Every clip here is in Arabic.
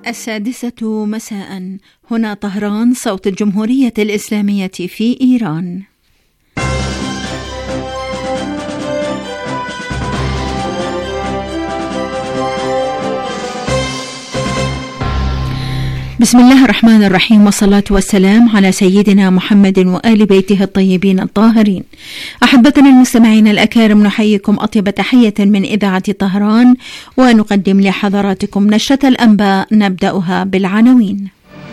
السادسة مساء، هنا طهران، صوت الجمهورية الإسلامية في إيران. بسم الله الرحمن الرحيم، والصلاة والسلام على سيدنا محمد وآل بيته الطيبين الطاهرين. أحبتنا المستمعين الأكارم، نحييكم أطيب تحية من إذاعة طهران، ونقدم لحضراتكم نشرة الأنباء نبدأها بالعناوين.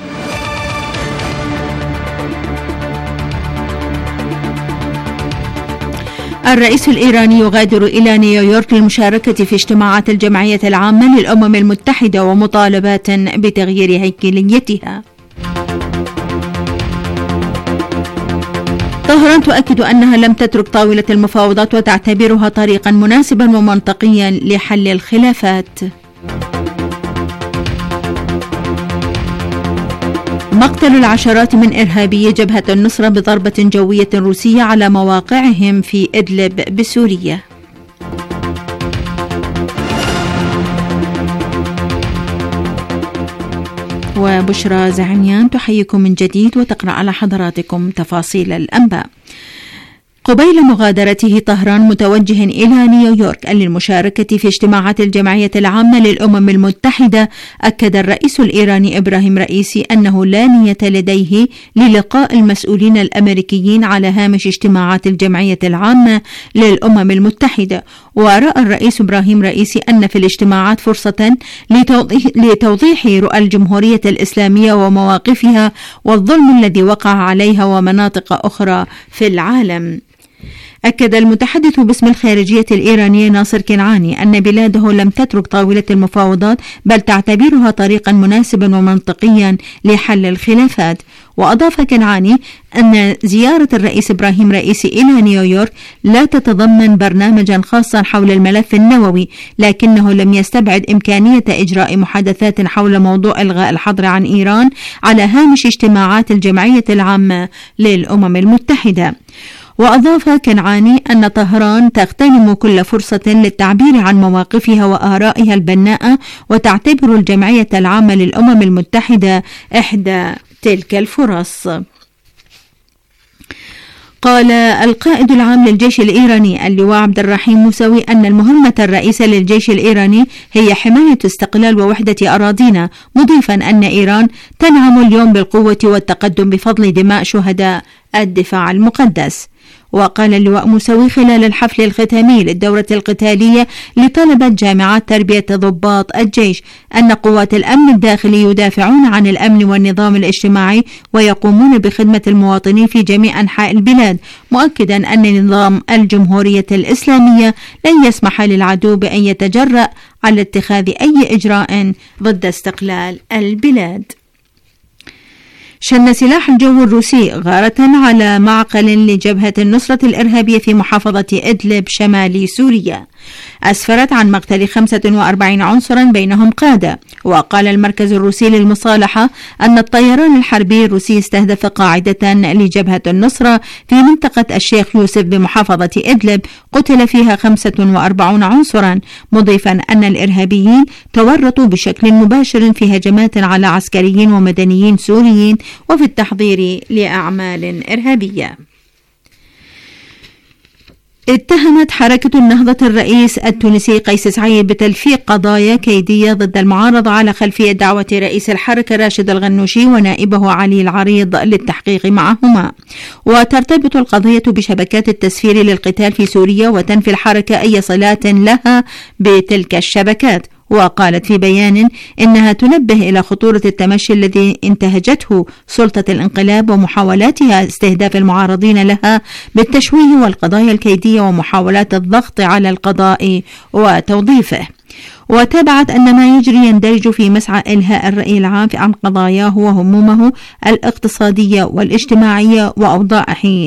الرئيس الإيراني يغادر إلى نيويورك للمشاركة في اجتماعات الجمعية العامة للأمم المتحدة ومطالبات بتغيير هيكليتها. طهران تؤكد أنها لم تترك طاولة المفاوضات وتعتبرها طريقا مناسبا ومنطقيا لحل الخلافات. مقتل العشرات من إرهابي جبهة النصرة بضربة جوية روسية على مواقعهم في إدلب بسوريا. وبشرى زعنيان تحييكم من جديد وتقرأ على حضراتكم تفاصيل الأنباء. قبيل مغادرته طهران متوجه إلى نيويورك للمشاركة في اجتماعات الجمعية العامة للأمم المتحدة، أكد الرئيس الإيراني إبراهيم رئيسي أنه لا نية لديه للقاء المسؤولين الأمريكيين على هامش اجتماعات الجمعية العامة للأمم المتحدة. ورأى الرئيس إبراهيم رئيسي أن في الاجتماعات فرصة لتوضيح رؤى الجمهورية الإسلامية ومواقفها والظلم الذي وقع عليها ومناطق أخرى في العالم. أكد المتحدث باسم الخارجية الإيرانية ناصر كنعاني أن بلاده لم تترك طاولة المفاوضات، بل تعتبرها طريقا مناسبا ومنطقيا لحل الخلافات. وأضاف كنعاني أن زيارة الرئيس إبراهيم رئيسي إلى نيويورك لا تتضمن برنامجا خاصا حول الملف النووي، لكنه لم يستبعد إمكانية إجراء محادثات حول موضوع إلغاء الحظر عن إيران على هامش اجتماعات الجمعية العامة للأمم المتحدة. وأضاف كنعاني أن طهران تغتنم كل فرصة للتعبير عن مواقفها وآرائها البناءة، وتعتبر الجمعية العامة للأمم المتحدة إحدى تلك الفرص. قال القائد العام للجيش الإيراني اللواء عبد الرحيم موسوي أن المهمة الرئيسة للجيش الإيراني هي حماية استقلال ووحدة أراضينا، مضيفا أن إيران تنعم اليوم بالقوة والتقدم بفضل دماء شهداء الدفاع المقدس. وقال اللواء موسوي خلال الحفل الختامي للدورة القتالية لطلبة جامعات تربية ضباط الجيش أن قوات الأمن الداخلي يدافعون عن الأمن والنظام الاجتماعي ويقومون بخدمة المواطنين في جميع أنحاء البلاد، مؤكدا أن نظام الجمهورية الإسلامية لن يسمح للعدو بأن يتجرأ على اتخاذ أي إجراء ضد استقلال البلاد. شن سلاح الجو الروسي غارة على معقل لجبهة النصرة الإرهابية في محافظة إدلب شمال سوريا، أسفرت عن مقتل 45 عنصرا بينهم قادة. وقال المركز الروسي للمصالحة أن الطيران الحربي الروسي استهدف قاعدة لجبهة النصرة في منطقة الشيخ يوسف بمحافظة إدلب قتل فيها 45 عنصرا، مضيفا أن الإرهابيين تورطوا بشكل مباشر في هجمات على عسكريين ومدنيين سوريين وفي التحضير لأعمال إرهابية. اتهمت حركة النهضة الرئيس التونسي قيس سعيد بتلفيق قضايا كيدية ضد المعارضة على خلفية دعوة رئيس الحركة راشد الغنوشي ونائبه علي العريض للتحقيق معهما. وترتبط القضية بشبكات التسفير للقتال في سوريا، وتنفي الحركة أي صلات لها بتلك الشبكات. وقالت في بيان إنها تنبه إلى خطورة التمشي الذي انتهجته سلطة الانقلاب ومحاولاتها استهداف المعارضين لها بالتشويه والقضايا الكيدية ومحاولات الضغط على القضاء وتوظيفه. وتابعت أن ما يجري يندرج في مسعى إلهاء الرأي العام عن قضاياه وهمومه الاقتصادية والاجتماعية وأوضاعه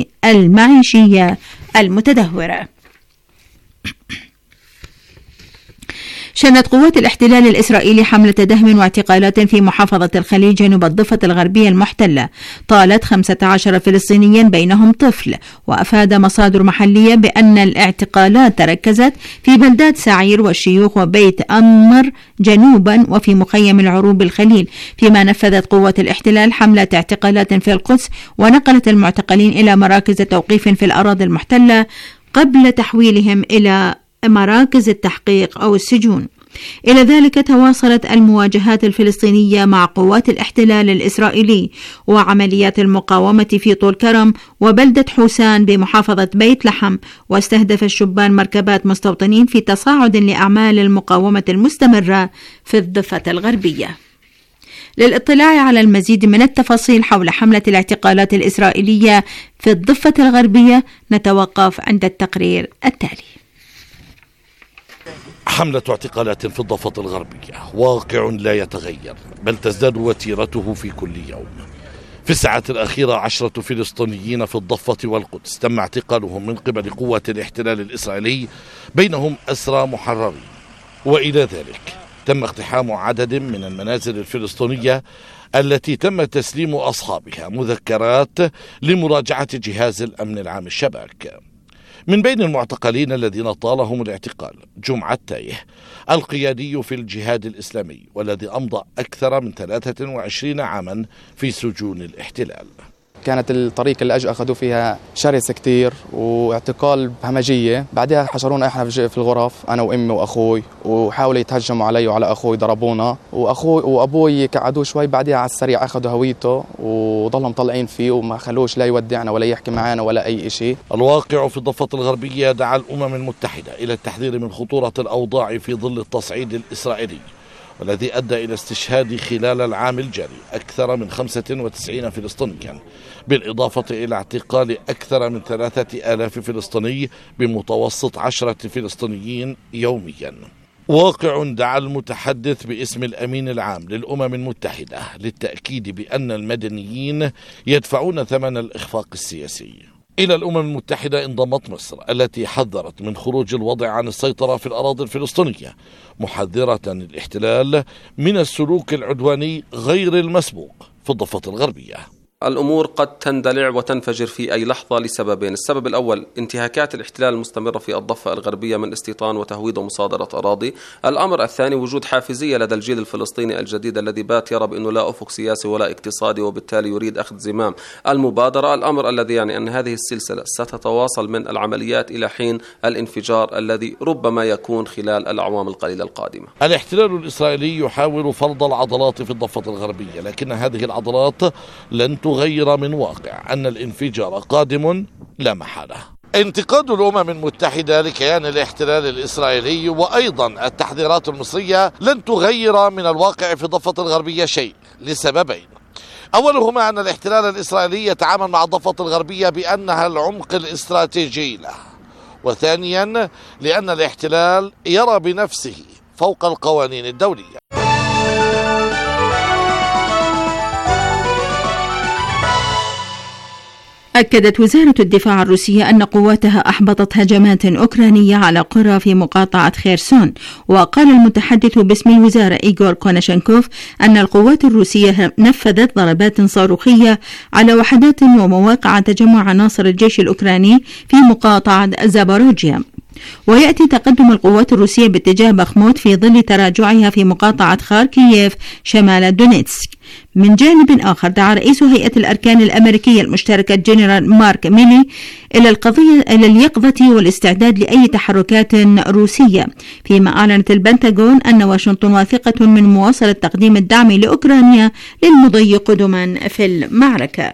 المعيشية المتدهورة. شنت قوات الاحتلال الإسرائيلي حملة دهم واعتقالات في محافظة الخليل جنوب الضفة الغربية المحتلة طالت 15 فلسطينيا بينهم طفل. وأفاد مصادر محلية بأن الاعتقالات تركزت في بلدات سعير والشيوخ وبيت أنمر جنوبا وفي مخيم العروب الخليل، فيما نفذت قوات الاحتلال حملة اعتقالات في القدس ونقلت المعتقلين إلى مراكز توقيف في الأراضي المحتلة قبل تحويلهم إلى مراكز التحقيق أو السجون. إلى ذلك تواصلت المواجهات الفلسطينية مع قوات الاحتلال الإسرائيلي وعمليات المقاومة في طول كرم وبلدة حوسان بمحافظة بيت لحم، واستهدف الشبان مركبات مستوطنين في تصاعد لأعمال المقاومة المستمرة في الضفة الغربية. للاطلاع على المزيد من التفاصيل حول حملة الاعتقالات الإسرائيلية في الضفة الغربية نتوقف عند التقرير التالي. حملة اعتقالات في الضفة الغربية واقع لا يتغير، بل تزداد وتيرته في كل يوم. في الساعات الأخيرة 10 فلسطينيين في الضفة والقدس تم اعتقالهم من قبل قوات الاحتلال الإسرائيلي، بينهم أسرى محررين. وإلى ذلك تم اقتحام عدد من المنازل الفلسطينية التي تم تسليم أصحابها مذكرات لمراجعة جهاز الأمن العام الشباك. من بين المعتقلين الذين طالهم الاعتقال جمعة تايه، القيادي في الجهاد الإسلامي والذي أمضى أكثر من 23 عاما في سجون الاحتلال. كانت الطريقة اللي أجوا أخذوا فيها شرس كتير واعتقال بهمجية. بعدها حشرونا إحنا في الغرف أنا وأمي وأخوي، وحاولوا يتهجموا علي وعلى أخوي، ضربونا، وأخوي وأبوي قعدوه شوي. بعدها على السريع أخذوا هويته وضلهم طلعين فيه وما خلوش لا يودعنا ولا يحكي معنا ولا أي شيء. الواقع في الضفة الغربية دعا الأمم المتحدة إلى التحذير من خطورة الأوضاع في ظل التصعيد الإسرائيلي، والذي أدى إلى استشهاد خلال العام الجاري أكثر من 95 فلسطينيا، بالإضافة إلى اعتقال أكثر من 3000 فلسطيني بمتوسط 10 فلسطينيين يوميا. واقع دعا المتحدث باسم الأمين العام للأمم المتحدة للتأكيد بأن المدنيين يدفعون ثمن الإخفاق السياسي. إلى الأمم المتحدة انضمت مصر التي حذرت من خروج الوضع عن السيطرة في الأراضي الفلسطينية، محذرة الاحتلال من السلوك العدواني غير المسبوق في الضفة الغربية. الأمور قد تندلع وتنفجر في أي لحظة لسببين. السبب الأول انتهاكات الاحتلال المستمرة في الضفة الغربية من استيطان وتهويد ومصادرة أراضي. الأمر الثاني وجود حافزية لدى الجيل الفلسطيني الجديد الذي بات يرى بأنه لا أفق سياسي ولا اقتصادي، وبالتالي يريد أخذ زمام المبادرة. الأمر الذي يعني أن هذه السلسلة ستتواصل من العمليات إلى حين الانفجار الذي ربما يكون خلال الأعوام القليلة القادمة. الاحتلال الإسرائيلي يحاول فرض العضلات في الضفة الغربية، لكن هذه العضلات لن تغير من واقع أن الانفجار قادم لا محالة. انتقاد الأمم المتحدة لكيان الاحتلال الإسرائيلي وأيضا التحذيرات المصرية لن تغير من الواقع في الضفة الغربية شيء، لسببين. أولهما أن الاحتلال الإسرائيلي يتعامل مع الضفة الغربية بأنها العمق الاستراتيجي له، وثانيا لأن الاحتلال يرى بنفسه فوق القوانين الدولية. أكدت وزارة الدفاع الروسية أن قواتها أحبطت هجمات أوكرانية على قرى في مقاطعة خيرسون. وقال المتحدث باسم الوزارة إيغور كوناشنكوف أن القوات الروسية نفذت ضربات صاروخية على وحدات ومواقع تجمع عناصر الجيش الأوكراني في مقاطعة زاباروجيا. ويأتي تقدم القوات الروسية باتجاه بخموت في ظل تراجعها في مقاطعة خاركييف شمال دونيتسك. من جانب آخر دعا رئيس هيئة الأركان الأمريكية المشتركة جنرال مارك ميلي إلى اليقظة والاستعداد لأي تحركات روسية، فيما أعلنت البنتاغون أن واشنطن واثقة من مواصلة تقديم الدعم لأوكرانيا للمضي قدما في المعركة.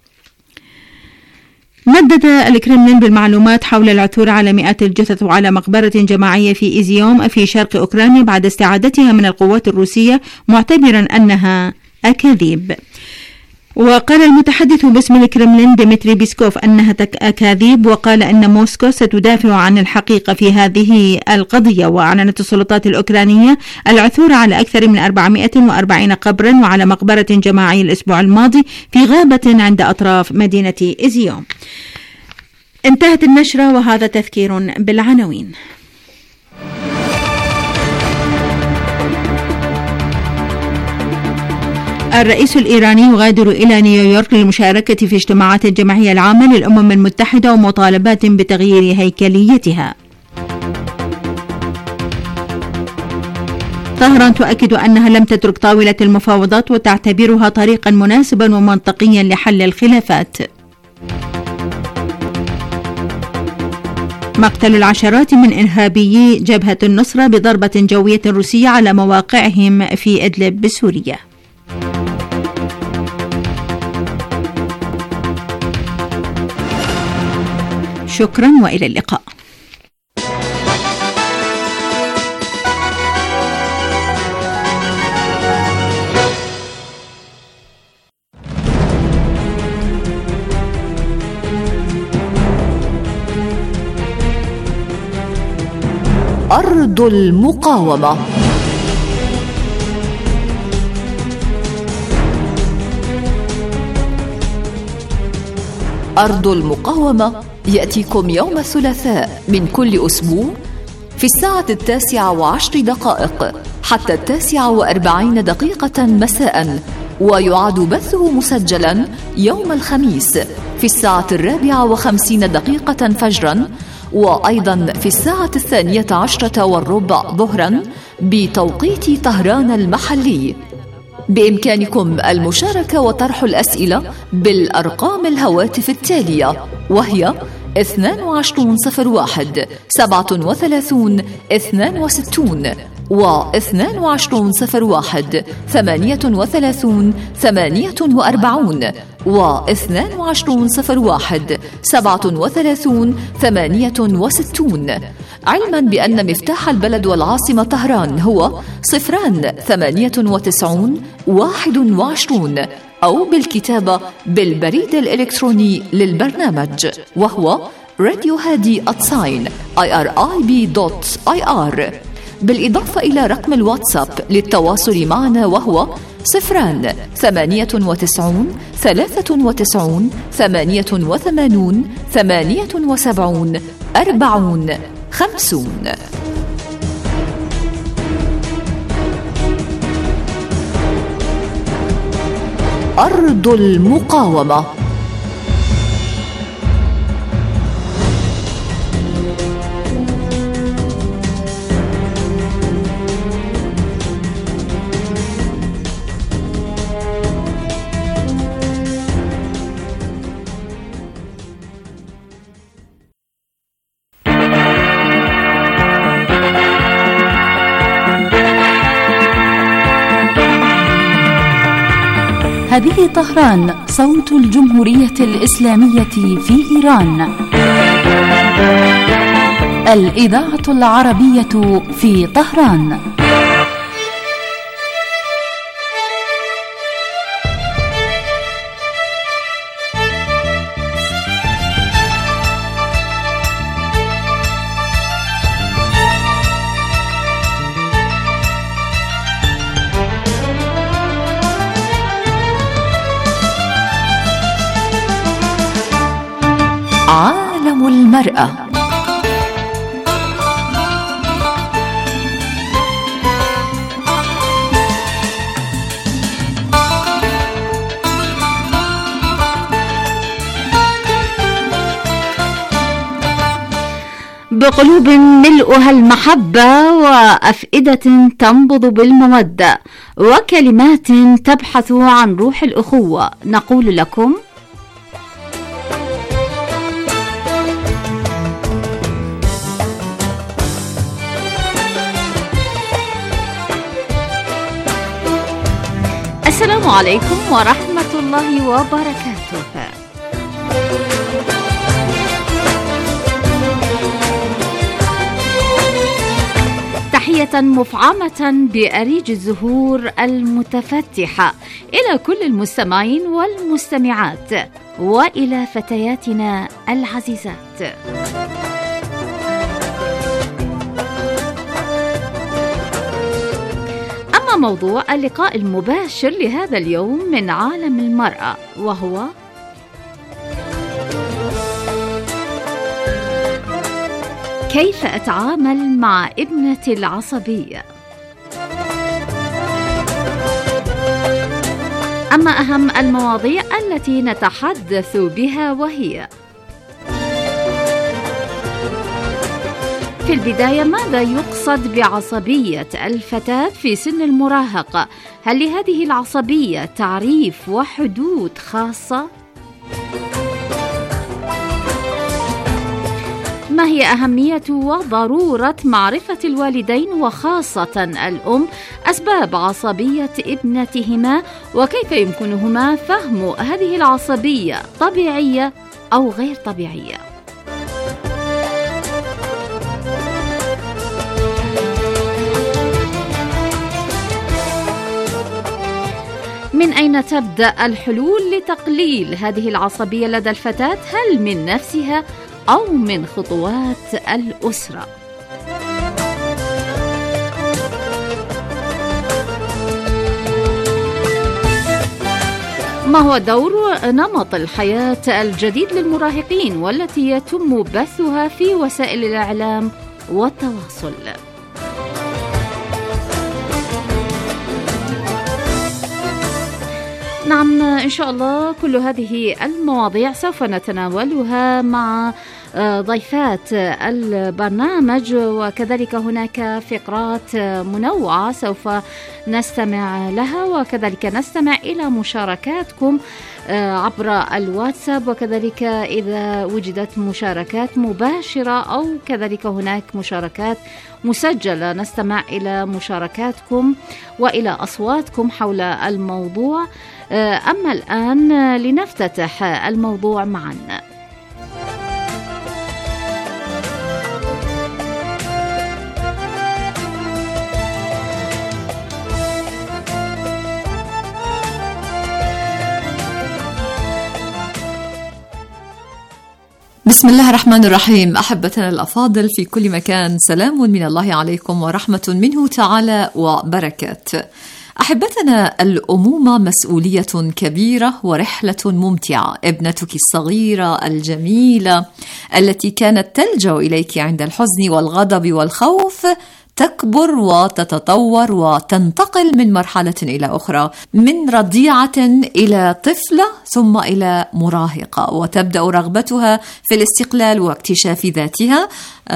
مدد الكرملين بالمعلومات حول العثور على مئات الجثث وعلى مقبرة جماعية في إيزيوم في شرق أوكرانيا بعد استعادتها من القوات الروسية، معتبرا أنها أكاذيب. وقال المتحدث باسم الكرملين ديمتري بيسكوف أنها أكاذيب، وقال أن موسكو ستدافع عن الحقيقة في هذه القضية. وأعلنت السلطات الأوكرانية العثور على أكثر من 440 قبرا وعلى مقبرة جماعية الأسبوع الماضي في غابة عند أطراف مدينة إيزيوم. انتهت النشرة وهذا تذكير بالعناوين. الرئيس الإيراني يغادر إلى نيويورك للمشاركة في اجتماعات الجمعية العامة للأمم المتحدة ومطالبات بتغيير هيكليتها. طهران تؤكد أنها لم تترك طاولة المفاوضات وتعتبرها طريقا مناسبا ومنطقيا لحل الخلافات. مقتل العشرات من إرهابيي جبهة النصرة بضربة جوية روسية على مواقعهم في إدلب بسوريا. شكرا وإلى اللقاء. أرض المقاومة. أرض المقاومة يأتيكم يوم الثلاثاء من كل أسبوع في 19:10 حتى 49 مساء، ويعاد بثه مسجلا يوم الخميس في 4:50 فجرا، وأيضا في 12:10 ظهرا بتوقيت طهران المحلي. بإمكانكم المشاركة وطرح الأسئلة بالأرقام الهواتف التالية، وهي 2201 37 62 و2201 38 48 و2201 37 68، علما بأن مفتاح البلد والعاصمة طهران هو 098 21، أو بالكتابة بالبريد الإلكتروني للبرنامج، وهو radiohadi@irib.ir، بالإضافة إلى رقم الواتساب للتواصل معنا، وهو 098 93 88 78 40 50. أرض المقاومة. هذه طهران، صوت الجمهورية الإسلامية في إيران، الإذاعة العربية في طهران. عالم المرأة. بقلوب ملؤها المحبة وأفئدة تنبض بالمودة وكلمات تبحث عن روح الأخوة، نقول لكم السلام عليكم ورحمة الله وبركاته. تحية مفعمة بأريج الزهور المتفتحة إلى كل المستمعين والمستمعات وإلى فتياتنا العزيزات. أما موضوع اللقاء المباشر لهذا اليوم من عالم المرأة، وهو كيف أتعامل مع ابنتي العصبية. أما أهم المواضيع التي نتحدث بها وهي: في البداية، ماذا يقصد بعصبية الفتاة في سن المراهقة؟ هل لهذه العصبية تعريف وحدود خاصة؟ ما هي أهمية وضرورة معرفة الوالدين وخاصة الأم أسباب عصبية ابنتهما، وكيف يمكنهما فهم هذه العصبية طبيعية أو غير طبيعية؟ من أين تبدأ الحلول لتقليل هذه العصبية لدى الفتاة؟ هل من نفسها أو من خطوات الأسرة؟ ما هو دور نمط الحياة الجديد للمراهقين والتي يتم بثها في وسائل الإعلام والتواصل؟ نعم، إن شاء الله كل هذه المواضيع سوف نتناولها مع ضيفات البرنامج، وكذلك هناك فقرات منوعة سوف نستمع لها، وكذلك نستمع إلى مشاركاتكم عبر الواتساب، وكذلك إذا وجدت مشاركات مباشرة أو كذلك هناك مشاركات مسجلة نستمع إلى مشاركاتكم وإلى أصواتكم حول الموضوع. أما الآن لنفتتح الموضوع معا. بسم الله الرحمن الرحيم. أحبتنا الأفاضل في كل مكان، سلام من الله عليكم ورحمة منه تعالى وبركاته. أحبتنا، الأمومة مسؤولية كبيرة ورحلة ممتعة. ابنتك الصغيرة الجميلة التي كانت تلجأ إليك عند الحزن والغضب والخوف تكبر وتتطور وتنتقل من مرحلة إلى أخرى، من رضيعة إلى طفلة ثم إلى مراهقة، وتبدأ رغبتها في الاستقلال واكتشاف ذاتها.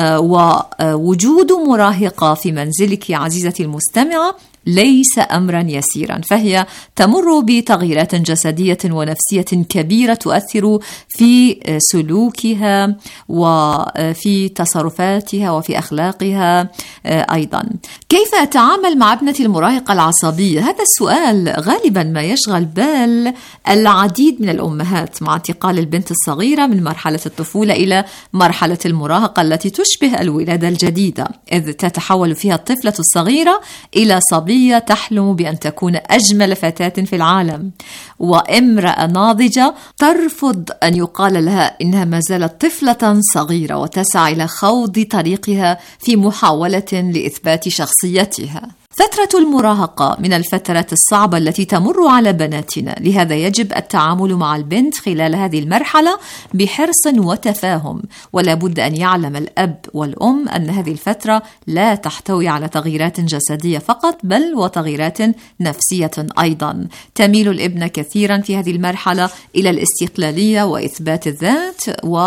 ووجود مراهقة في منزلك عزيزتي المستمعة ليس أمرا يسيرا، فهي تمر بتغييرات جسدية ونفسية كبيرة تؤثر في سلوكها وفي تصرفاتها وفي أخلاقها أيضا. كيف أتعامل مع ابنتي المراهقة العصبية؟ هذا السؤال غالبا ما يشغل بال العديد من الأمهات مع انتقال البنت الصغيرة من مرحلة الطفولة إلى مرحلة المراهقة التي تشبه الولادة الجديدة، إذ تتحول فيها الطفلة الصغيرة إلى صبية تحلم بأن تكون أجمل فتاة في العالم، وامرأة ناضجة ترفض أن يقال لها إنها ما زالت طفلة صغيرة، وتسعى إلى خوض طريقها في محاولة لإثبات شخصيتها. فترة المراهقة من الفترات الصعبة التي تمر على بناتنا، لهذا يجب التعامل مع البنت خلال هذه المرحلة بحرص وتفاهم، ولا بد أن يعلم الأب والأم أن هذه الفترة لا تحتوي على تغييرات جسدية فقط، بل وتغييرات نفسية أيضا. تميل الابنة كثيرا في هذه المرحلة إلى الاستقلالية وإثبات الذات،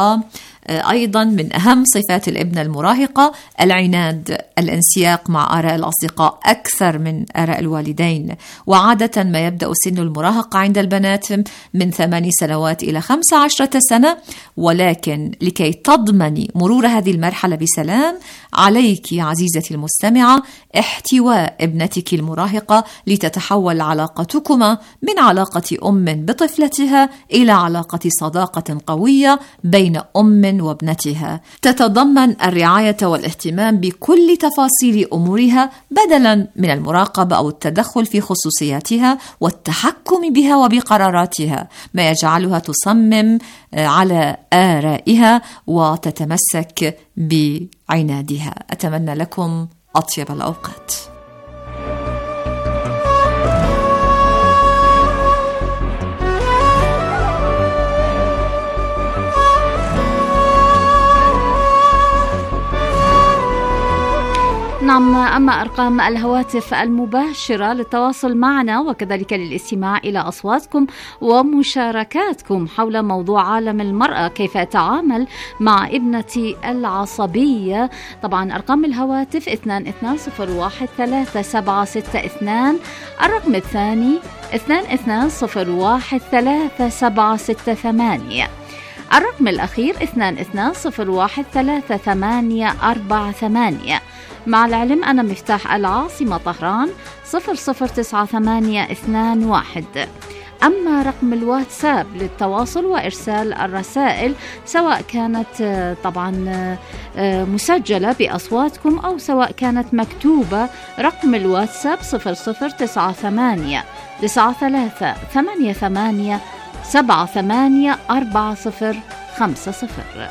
أيضا من أهم صفات الابنة المراهقة العناد، الانسياق مع آراء الأصدقاء أكثر من آراء الوالدين. وعادة ما يبدأ سن المراهقة عند البنات من 8 سنوات إلى 15 سنة، ولكن لكي تضمني مرور هذه المرحلة بسلام عليك عزيزتي المستمعة احتواء ابنتك المراهقة لتتحول علاقتكما من علاقة أم بطفلتها إلى علاقة صداقة قوية بين أم وابنتها، تتضمن الرعاية والاهتمام بكل تفاصيل أمورها بدلا من المراقبة أو التدخل في خصوصياتها والتحكم بها وبقراراتها، ما يجعلها تصمم على آرائها وتتمسك بعنادها. أتمنى لكم أطيب الأوقات. نعم، أما أرقام الهواتف المباشرة للتواصل معنا وكذلك للاستماع إلى أصواتكم ومشاركاتكم حول موضوع عالم المرأة، كيف أتعامل مع ابنتي العصبية. طبعا أرقام الهواتف 22013762، الرقم الثاني 22013768، الرقم الأخير 22013848. مع العلم أنا مفتاح العاصمة طهران 009821. أما رقم الواتساب للتواصل وإرسال الرسائل، سواء كانت طبعا مسجلة بأصواتكم أو سواء كانت مكتوبة، رقم الواتساب 009888784050.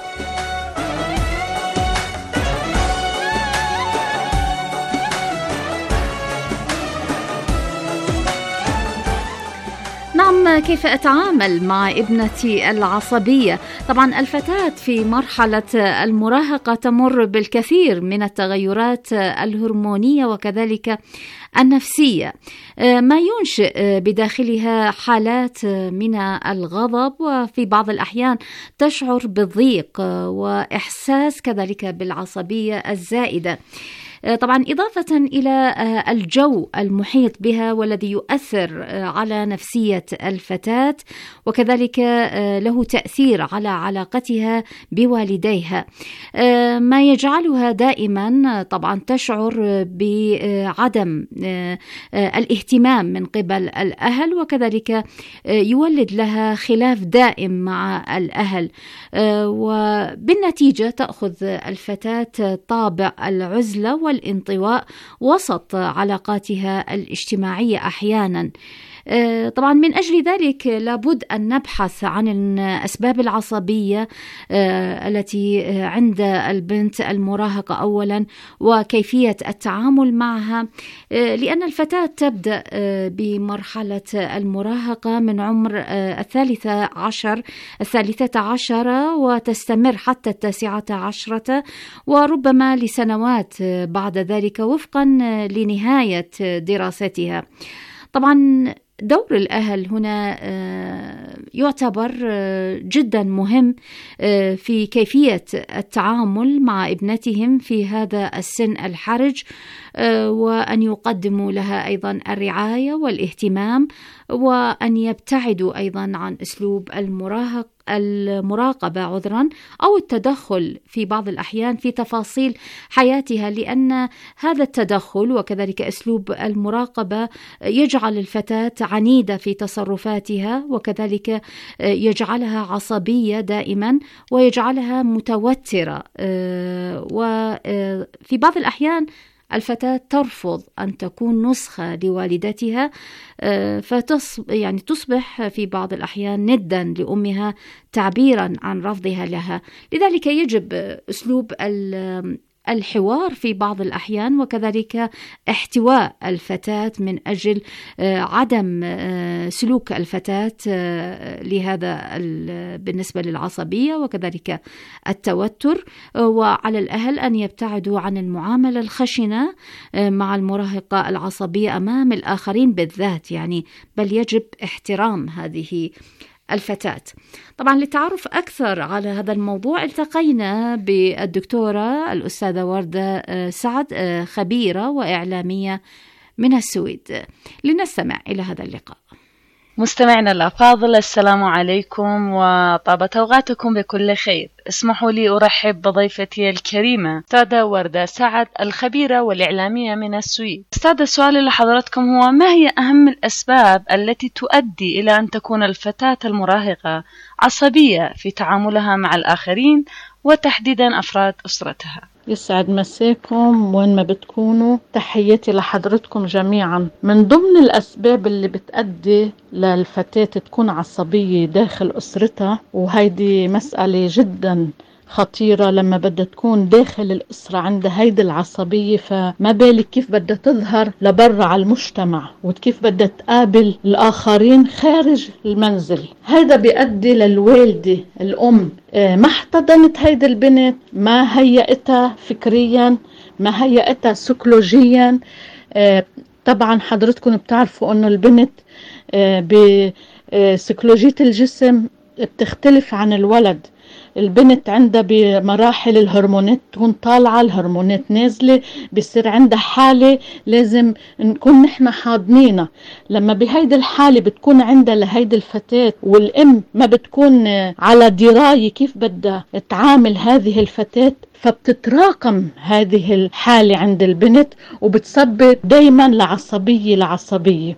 نعم، كيف أتعامل مع ابنتي العصبية؟ طبعا الفتاة في مرحلة المراهقة تمر بالكثير من التغيرات الهرمونية وكذلك النفسية، ما ينشئ بداخلها حالات من الغضب، وفي بعض الأحيان تشعر بالضيق وإحساس كذلك بالعصبية الزائدة. طبعا إضافة إلى الجو المحيط بها والذي يؤثر على نفسية الفتاة، وكذلك له تأثير على علاقتها بوالديها، ما يجعلها دائما طبعا تشعر بعدم الاهتمام من قبل الأهل، وكذلك يولد لها خلاف دائم مع الأهل، وبالنتيجة تأخذ الفتاة طابع العزلة والانطواء وسط علاقاتها الاجتماعية أحيانا. طبعا من أجل ذلك لابد أن نبحث عن أسباب العصبية التي عند البنت المراهقة أولا، وكيفية التعامل معها، لأن الفتاة تبدأ بمرحلة المراهقة من عمر 13 وتستمر حتى 19 وربما لسنوات بعد ذلك وفقا لنهاية دراستها. طبعا دور الأهل هنا يعتبر جدا مهم في كيفية التعامل مع ابنتهم في هذا السن الحرج، وأن يقدموا لها أيضا الرعاية والاهتمام، وأن يبتعدوا أيضا عن أسلوب المراقبة أو التدخل في بعض الأحيان في تفاصيل حياتها، لأن هذا التدخل وكذلك أسلوب المراقبة يجعل الفتاة عنيدة في تصرفاتها، وكذلك يجعلها عصبية دائما ويجعلها متوترة، وفي بعض الأحيان الفتاة ترفض أن تكون نسخة لوالدتها، تصبح في بعض الأحيان ندا لأمها تعبيرا عن رفضها لها. لذلك يجب أسلوب الحوار في بعض الأحيان، وكذلك احتواء الفتاة من أجل عدم سلوك الفتاة لهذا بالنسبة للعصبية وكذلك التوتر. وعلى الأهل أن يبتعدوا عن المعاملة الخشنة مع المراهقة العصبية أمام الآخرين بالذات، بل يجب احترام هذه الفتاة. طبعا للتعرف أكثر على هذا الموضوع التقينا بالدكتورة الأستاذة وردة سعد، خبيرة وإعلامية من السويد، لنستمع إلى هذا اللقاء. مستمعنا الأفاضل، السلام عليكم وطابت أوقاتكم بكل خير. اسمحوا لي أرحب بضيفتي الكريمة أستاذة وردة سعد، الخبيرة والإعلامية من السويد. أستاذة، السؤال لحضراتكم هو: ما هي أهم الأسباب التي تؤدي إلى أن تكون الفتاة المراهقة عصبية في تعاملها مع الآخرين وتحديدا أفراد أسرتها؟ يسعد مساكم وين ما بتكونوا، تحياتي لحضرتكم جميعا. من ضمن الأسباب اللي بتأدي للفتاة تكون عصبية داخل أسرتها، وهيدي مسألة جدا خطيرة لما بدها تكون داخل الأسرة عندها هيدي العصبية، فما بالك كيف بدها تظهر لبرا على المجتمع وكيف بدها تقابل الآخرين خارج المنزل. هيدا بيؤدي للوالدة الأم ما احتضنت هيدي البنت، ما هيئتها فكريا، ما هيئتها سيكولوجيا. طبعا حضرتكم بتعرفوا انه البنت بسيكولوجية الجسم بتختلف عن الولد. البنت عندها بمراحل الهرمونات تكون طالعة، الهرمونات نازلة، بيصير عندها حالة لازم نكون نحن حاضنينها. لما بهيدي الحالة بتكون عندها لهيدي الفتاة والأم ما بتكون على دراية كيف بدها تعامل هذه الفتاة، فبتتراكم هذه الحالة عند البنت وبتسبب دايما لعصبية.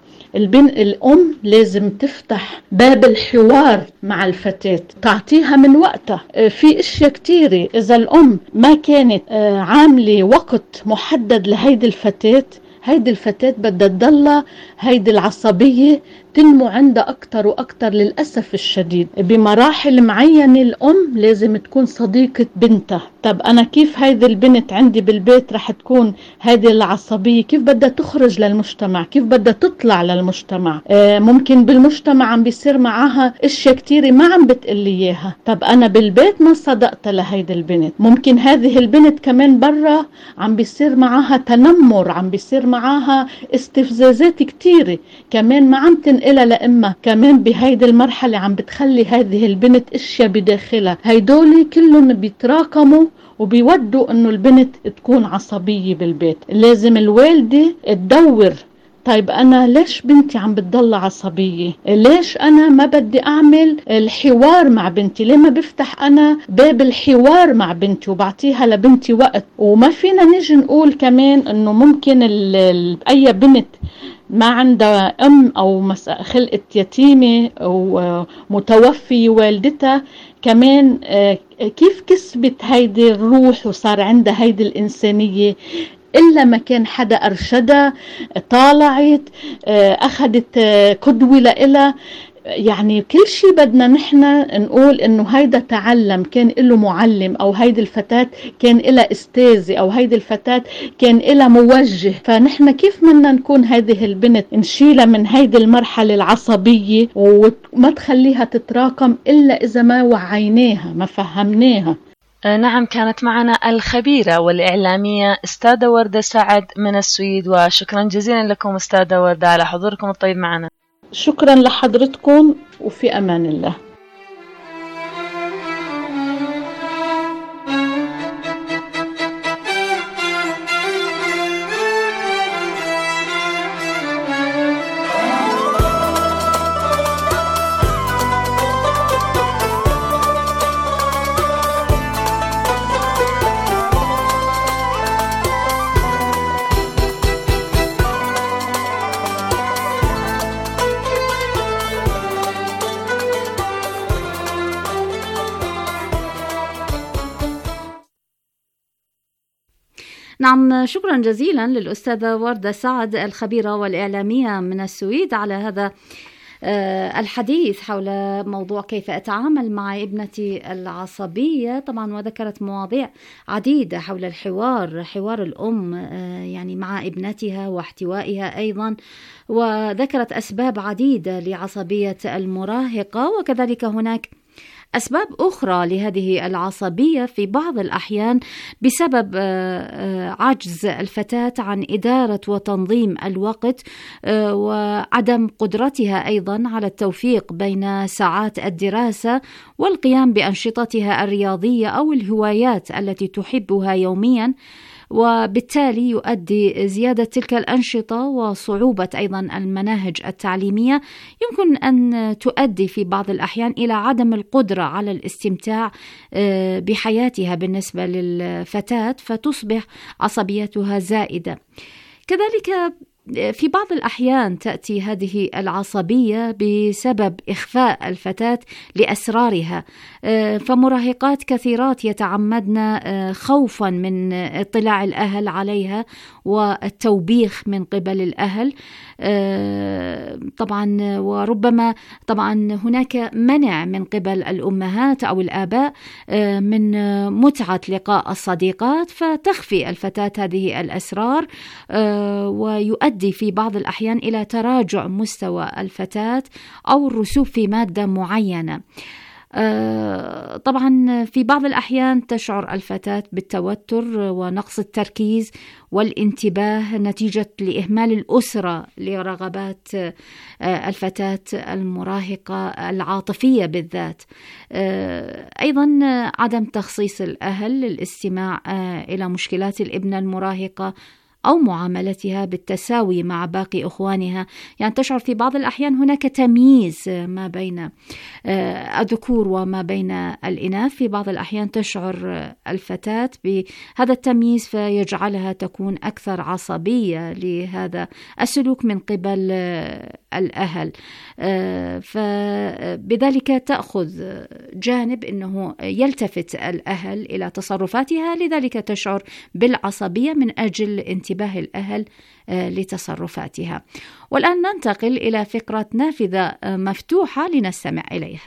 الأم لازم تفتح باب الحوار مع الفتاة، تعطيها من وقتها. في اشياء كتيرة إذا الأم ما كانت عاملة وقت محدد لهيدي الفتاة، هيدي الفتاة بدها تضلها هيدي العصبية تنمو عندها أكتر وأكتر. للأسف الشديد بمراحل معينة الأم لازم تكون صديقة بنتها. طب أنا كيف هيدي البنت عندي بالبيت رح تكون هيدي العصبية؟ كيف بدها تخرج للمجتمع؟ كيف بدها تطلع للمجتمع؟ ممكن بالمجتمع عم بيصير معها اشياء كتيرة ما عم بتقلي اياها. طب أنا بالبيت ما صدقت لهيدي البنت. ممكن هذه البنت كمان برا عم بيصير معها تنمر، عم بيصير معها استفزازات كتيرة كمان ما عم تنقلها لأمها. كمان بهيدي المرحلة عم بتخلي هذه البنت اشياء بداخلها، هيدولي كلهم بيتراكموا وبيودوا انه البنت تكون عصبية بالبيت. لازم الوالدة تدور، طيب أنا ليش بنتي عم بتضل عصبية؟ ليش أنا ما بدي أعمل الحوار مع بنتي؟ ليه ما بفتح أنا باب الحوار مع بنتي وبعطيها لبنتي وقت؟ وما فينا نيجي نقول كمان أنه ممكن أي بنت ما عندها أم أو خلقت يتيمة أو متوفي والدتها كمان كيف كسبت هيدي الروح وصار عندها هيدي الإنسانية؟ إلا ما كان حدا أرشدها، طالعت، أخذت قدوة لإلها. يعني كل شيء بدنا نحن نقول إنه هيدا تعلم، كان له معلم، أو هيدي الفتاة كان لها أستاذة، أو هيدي الفتاة كان لها موجه. فنحن كيف بدنا نكون هذه البنت نشيلها من هيدي المرحلة العصبية وما تخليها تتراكم إلا إذا ما وعيناها ما فهمناها. نعم، كانت معنا الخبيرة والإعلامية أستاذة وردة سعد من السويد، وشكرا جزيلا لكم أستاذة وردة على حضوركم الطيب معنا. شكرا لحضرتكم وفي أمان الله. نعم، شكرا جزيلا للأستاذة وردة سعد الخبيرة والإعلامية من السويد على هذا الحديث حول موضوع كيف أتعامل مع ابنتي العصبية. طبعا وذكرت مواضيع عديدة حول حوار الأم يعني مع ابنتها واحتوائها أيضا، وذكرت أسباب عديدة لعصبية المراهقة، وكذلك هناك أسباب أخرى لهذه العصبية في بعض الأحيان بسبب عجز الفتاة عن إدارة وتنظيم الوقت، وعدم قدرتها أيضا على التوفيق بين ساعات الدراسة والقيام بأنشطتها الرياضية أو الهوايات التي تحبها يوميا، وبالتالي يؤدي زيادة تلك الأنشطة وصعوبة أيضا المناهج التعليمية يمكن أن تؤدي في بعض الأحيان إلى عدم القدرة على الاستمتاع بحياتها بالنسبة للفتاة، فتصبح عصبيتها زائدة. كذلك في بعض الأحيان تأتي هذه العصبية بسبب إخفاء الفتاة لأسرارها، فمراهقات كثيرات يتعمدن خوفا من اطلاع الأهل عليها والتوبيخ من قبل الأهل طبعا، وربما طبعا هناك منع من قبل الأمهات أو الآباء من متعة لقاء الصديقات، فتخفي الفتاة هذه الأسرار ويؤدي في بعض الأحيان إلى تراجع مستوى الفتاة أو الرسوب في مادة معينة. طبعا في بعض الأحيان تشعر الفتاة بالتوتر ونقص التركيز والانتباه نتيجة لإهمال الأسرة لرغبات الفتاة المراهقة العاطفية بالذات. أيضا عدم تخصيص الأهل للاستماع إلى مشكلات الابنة المراهقة أو معاملتها بالتساوي مع باقي أخوانها. يعني تشعر في بعض الأحيان هناك تمييز ما بين الذكور وما بين الإناث. في بعض الأحيان تشعر الفتاة بهذا التمييز فيجعلها تكون أكثر عصبية لهذا السلوك من قبل الأهل، فبذلك تأخذ جانب أنه يلتفت الأهل إلى تصرفاتها، لذلك تشعر بالعصبية من أجل انتباه الأهل لتصرفاتها. والآن ننتقل إلى فقرة نافذة مفتوحة لنستمع إليها.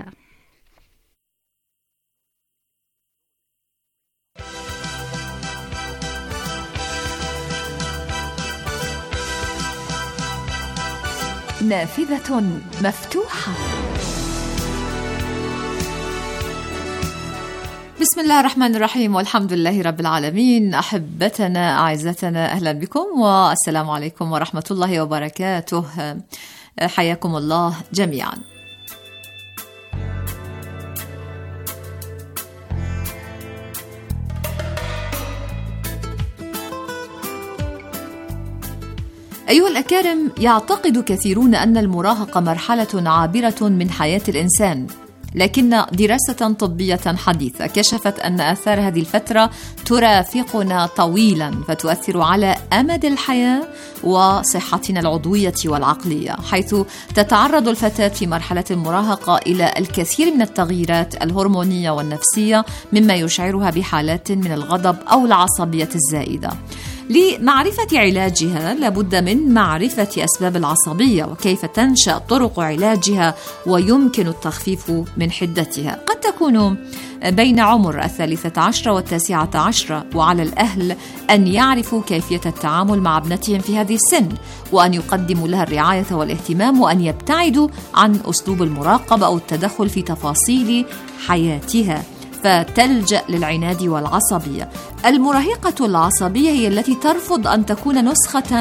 نافذة مفتوحة. بسم الله الرحمن الرحيم، والحمد لله رب العالمين. أحبتنا أعزتنا، أهلا بكم والسلام عليكم ورحمة الله وبركاته. حياكم الله جميعا. أيها الأكارم، يعتقد كثيرون أن المراهقة مرحلة عابرة من حياة الإنسان، لكن دراسة طبية حديثة كشفت أن آثار هذه الفترة ترافقنا طويلا، فتؤثر على أمد الحياة وصحتنا العضوية والعقلية، حيث تتعرض الفتاة في مرحلة المراهقة إلى الكثير من التغييرات الهرمونية والنفسية، مما يشعرها بحالات من الغضب أو العصبية الزائدة. لمعرفة علاجها لابد من معرفة أسباب العصبية وكيف تنشأ طرق علاجها ويمكن التخفيف من حدتها. قد تكون بين عمر 13 و19، وعلى الأهل أن يعرفوا كيفية التعامل مع ابنتهم في هذه السن، وأن يقدموا لها الرعاية والاهتمام، وأن يبتعدوا عن أسلوب المراقبة أو التدخل في تفاصيل حياتها فتلجأ للعناد والعصبية. المراهقة العصبية هي التي ترفض أن تكون نسخة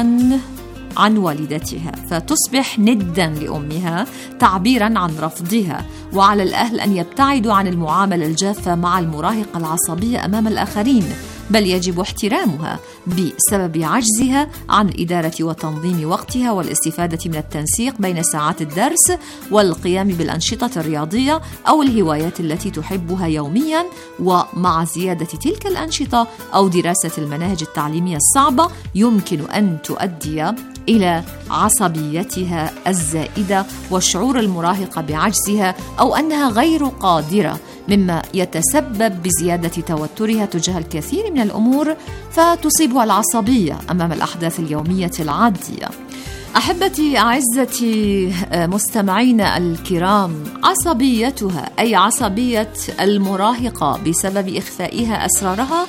عن والدتها، فتصبح ندا لأمها تعبيرا عن رفضها. وعلى الأهل أن يبتعدوا عن المعاملة الجافة مع المراهقة العصبية أمام الآخرين، بل يجب احترامها بسبب عجزها عن إدارة وتنظيم وقتها والاستفادة من التنسيق بين ساعات الدرس والقيام بالأنشطة الرياضية أو الهوايات التي تحبها يوميا. ومع زيادة تلك الأنشطة أو دراسة المناهج التعليمية الصعبة يمكن أن تؤدي إلى عصبيتها الزائدة وشعور المراهقة بعجزها أو أنها غير قادرة، مما يتسبب بزيادة توترها تجاه الكثير من الأمور، فتصيبها العصبية أمام الأحداث اليومية العادية. أحبتي أعزتي مستمعين الكرام، عصبيتها أي عصبية المراهقة بسبب إخفائها أسرارها،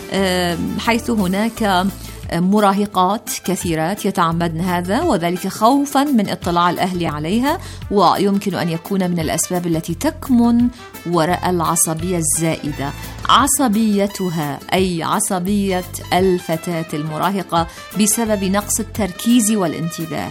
حيث هناك مراهقات كثيرات يتعمدن هذا، وذلك خوفا من اطلاع الأهل عليها، ويمكن أن يكون من الأسباب التي تكمن وراء العصبية الزائدة. عصبيتها أي عصبية الفتاة المراهقة بسبب نقص التركيز والانتباه،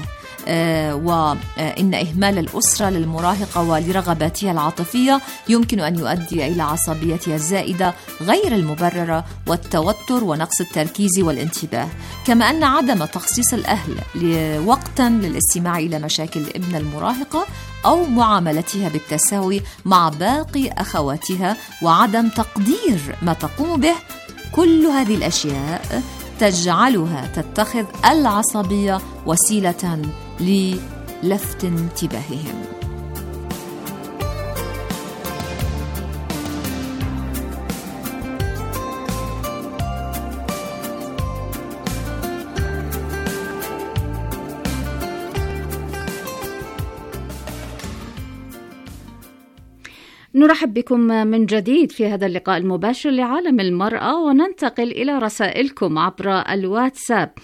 وإن إهمال الأسرة للمراهقة ولرغباتها العاطفية يمكن أن يؤدي إلى عصبيتها الزائدة غير المبررة والتوتر ونقص التركيز والانتباه. كما أن عدم تخصيص الأهل وقتا للاستماع إلى مشاكل الابنة المراهقة أو معاملتها بالتساوي مع باقي أخواتها وعدم تقدير ما تقوم به، كل هذه الأشياء تجعلها تتخذ العصبية وسيلة للفت انتباههم. نرحب بكم من جديد في هذا اللقاء المباشر لعالم المرأة، وننتقل إلى رسائلكم عبر الواتساب.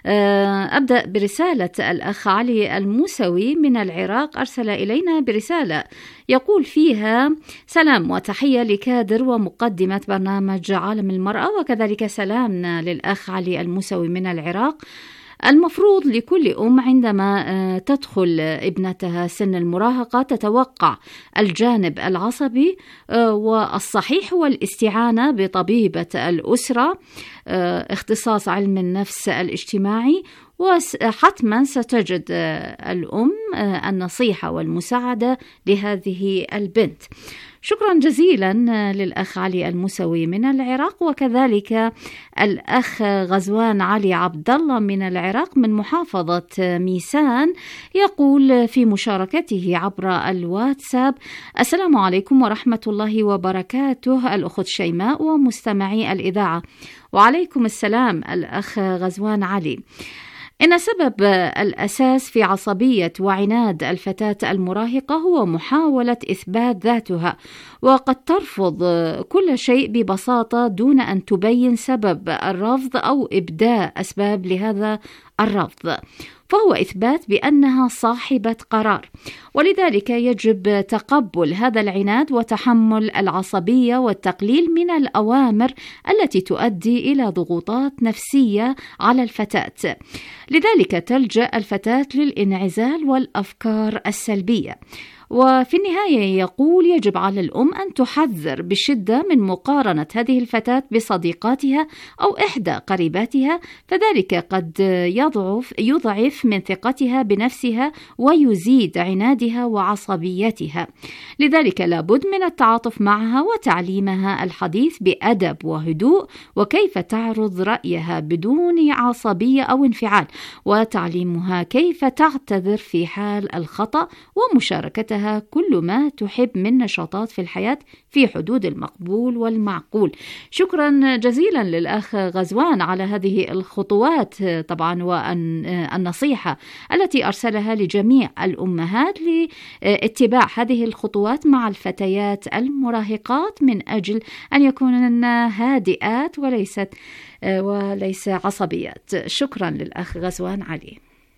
أبدأ برسالة الأخ علي الموسوي من العراق، أرسل إلينا برسالة يقول فيها: سلام وتحية لكادر ومقدمة برنامج عالم المرأة، وكذلك سلامنا للأخ علي الموسوي من العراق. المفروض لكل أم عندما تدخل ابنتها سن المراهقة تتوقع الجانب العصبي، والصحيح هو الاستعانة بطبيبة الأسرة اختصاص علم النفس الاجتماعي، وحتما ستجد الأم النصيحة والمساعدة لهذه البنت. شكرا جزيلا للأخ علي الموسوي من العراق، وكذلك الأخ غزوان علي عبد الله من العراق من محافظة ميسان يقول في مشاركته عبر الواتساب: السلام عليكم ورحمة الله وبركاته الأخت شيماء ومستمعي الإذاعة. وعليكم السلام الأخ غزوان علي. إن سبب الأساس في عصبية وعناد الفتاة المراهقة هو محاولة إثبات ذاتها، وقد ترفض كل شيء ببساطة دون أن تبين سبب الرفض أو إبداء أسباب لهذا الرفض، فهو إثبات بأنها صاحبة قرار. ولذلك يجب تقبل هذا العناد وتحمل العصبية والتقليل من الأوامر التي تؤدي إلى ضغوطات نفسية على الفتاة. لذلك تلجأ الفتاة للانعزال والأفكار السلبية. وفي النهاية يقول: يجب على الأم أن تحذر بشدة من مقارنة هذه الفتاة بصديقاتها أو إحدى قريباتها، فذلك قد يضعف من ثقتها بنفسها ويزيد عنادها وعصبيتها. لذلك لابد من التعاطف معها وتعليمها الحديث بأدب وهدوء، وكيف تعرض رأيها بدون عصبية أو انفعال، وتعليمها كيف تعتذر في حال الخطأ، ومشاركتها كل ما تحب من نشاطات في الحياة في حدود المقبول والمعقول. شكرا جزيلا للأخ غزوان على هذه الخطوات طبعا والنصيحة التي أرسلها لجميع الأمهات لاتباع هذه الخطوات مع الفتيات المراهقات من أجل أن يكونن هادئات وليس عصبيات. شكرا للأخ غزوان علي.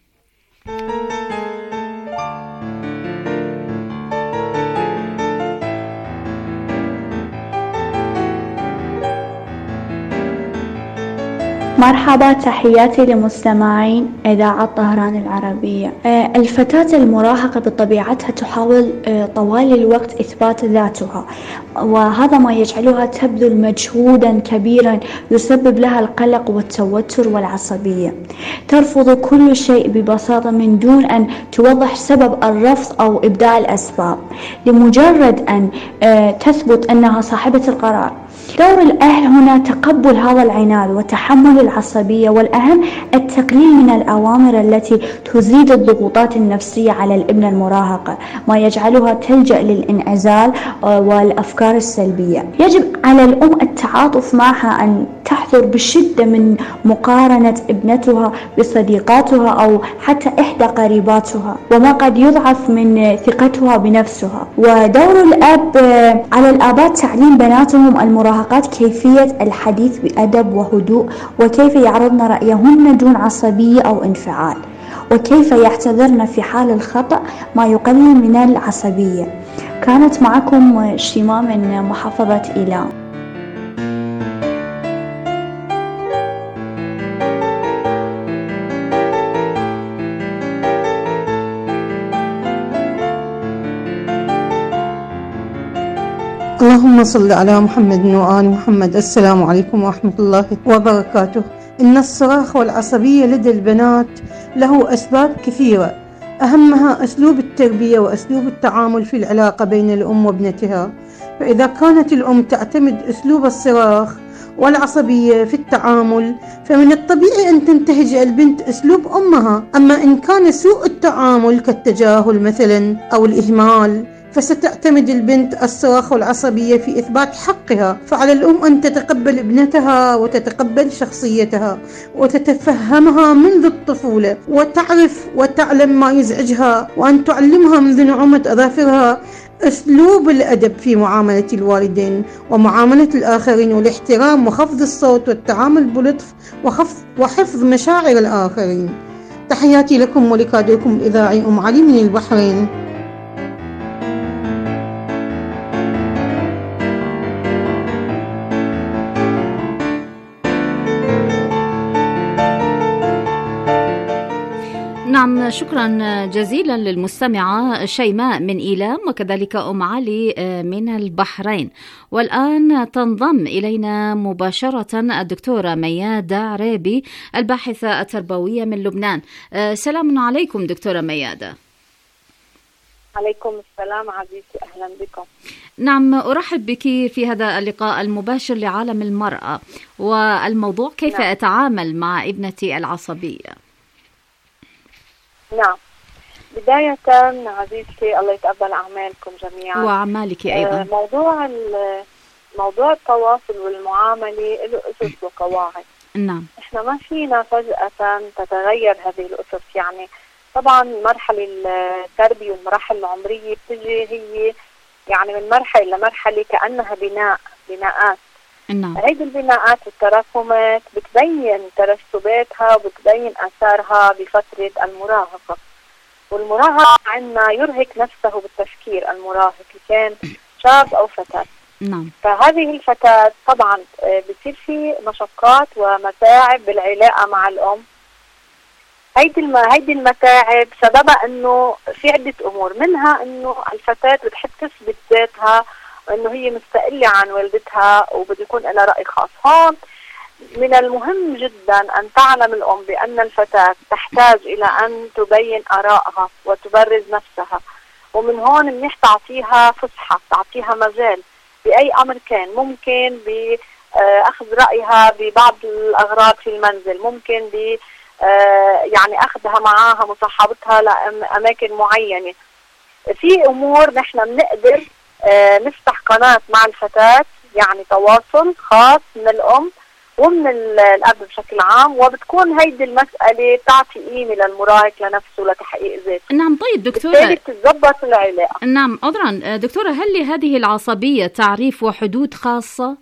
مرحبا، تحياتي لمستمعين إذاعة طهران العربية. الفتاة المراهقة بطبيعتها تحاول طوال الوقت إثبات ذاتها، وهذا ما يجعلها تبذل مجهودا كبيرا يسبب لها القلق والتوتر والعصبية. ترفض كل شيء ببساطة من دون أن توضح سبب الرفض أو إبداء الأسباب، لمجرد أن تثبت أنها صاحبة القرار. دور الأهل هنا تقبل هذا العناد وتحمل العصبية، والأهم التقليل من الأوامر التي تزيد الضغوطات النفسية على الابنة المراهقة، ما يجعلها تلجأ للانعزال والأفكار السلبية. يجب على الأم التعاطف معها، أن تحذر بشدة من مقارنة ابنتها بصديقاتها أو حتى إحدى قريباتها، وما قد يضعف من ثقتها بنفسها. ودور الأب على الآباء تعليم بناتهم المراهقات كيفية الحديث بأدب وهدوء، وكيف يعرضن رأيهن دون عصبية أو انفعال، وكيف يعتذرن في حال الخطأ ما يقلل من العصبية. كانت معكم شيماء من محافظة إيلام. اللهم صل على محمد وآل محمد. السلام عليكم ورحمة الله وبركاته. إن الصراخ والعصبية لدى البنات له أسباب كثيرة، أهمها أسلوب التربية وأسلوب التعامل في العلاقة بين الأم وابنتها. فإذا كانت الأم تعتمد أسلوب الصراخ والعصبية في التعامل، فمن الطبيعي أن تنتهج البنت أسلوب أمها. أما إن كان سوء التعامل كالتجاهل مثلا أو الإهمال، فستعتمد البنت الصراخ والعصبية في إثبات حقها. فعلى الأم أن تتقبل ابنتها وتتقبل شخصيتها وتتفهمها منذ الطفولة، وتعرف وتعلم ما يزعجها، وأن تعلمها منذ نعومة أظافرها أسلوب الأدب في معاملة الوالدين ومعاملة الآخرين، والاحترام وخفض الصوت والتعامل بلطف وحفظ مشاعر الآخرين. تحياتي لكم ولكادركم الإذاعي أم علي من البحرين. نعم، شكرا جزيلا للمستمعة شيماء من إيلام وكذلك أم علي من البحرين. والآن تنضم إلينا مباشرة الدكتورة ميادة عريبي الباحثة التربوية من لبنان. سلام عليكم دكتورة ميادة. عليكم السلام عزيزتي، أهلا بكم. نعم، أرحب بك في هذا اللقاء المباشر لعالم المرأة، والموضوع كيف أتعامل مع ابنتي العصبية. نعم، بداية عزيزتي الله يتقبل أعمالكم جميعا وأعمالك أيضا. موضوع التواصل والمعاملة له أسس وقواعد. نعم، إحنا ما فينا فجأة تتغير هذه الأسس. يعني طبعا مرحلة التربية والمراحل العمرية بتجي هي يعني من مرحلة لمرحلة كأنها بناءات. نعم، هيدي البناءات والتراكمات بتبين ترسباتها وبتبين آثارها بفترة المراهقة. والمراهق عندنا يرهق نفسه بالتفكير، المراهق كان شاب أو فتاة. نعم، فهذه الفتاة طبعا بصير في مشقات ومتاعب بالعلاقة مع الأم. هيدي المتاعب سببها انه في عدة امور، منها انه الفتاة بتحب تثبت ذاتها وانه هي مستقلة عن والدتها وبده يكون لها رأي خاص. هون من المهم جدا ان تعلم الام بان الفتاة تحتاج الى ان تبين ارائها وتبرز نفسها، ومن هون منيح تعطيها فسحة، تعطيها مجال باي امر كان. ممكن باخذ رأيها ببعض الاغراض في المنزل، ممكن ب يعني أخذها معاها مصاحبتها لأماكن معينة. في أمور نحن بنقدر نفتح قناة مع الفتاة، يعني تواصل خاص من الأم ومن الأب بشكل عام، وبتكون هيدي المسألة تعطي قيمة للمراهق لنفسه لتحقيق ذاته. نعم، طيب دكتورة، بالتالي بتتظبط العلاقة. نعم، عذرا دكتورة، هل لهذه العصبية تعريف وحدود خاصة؟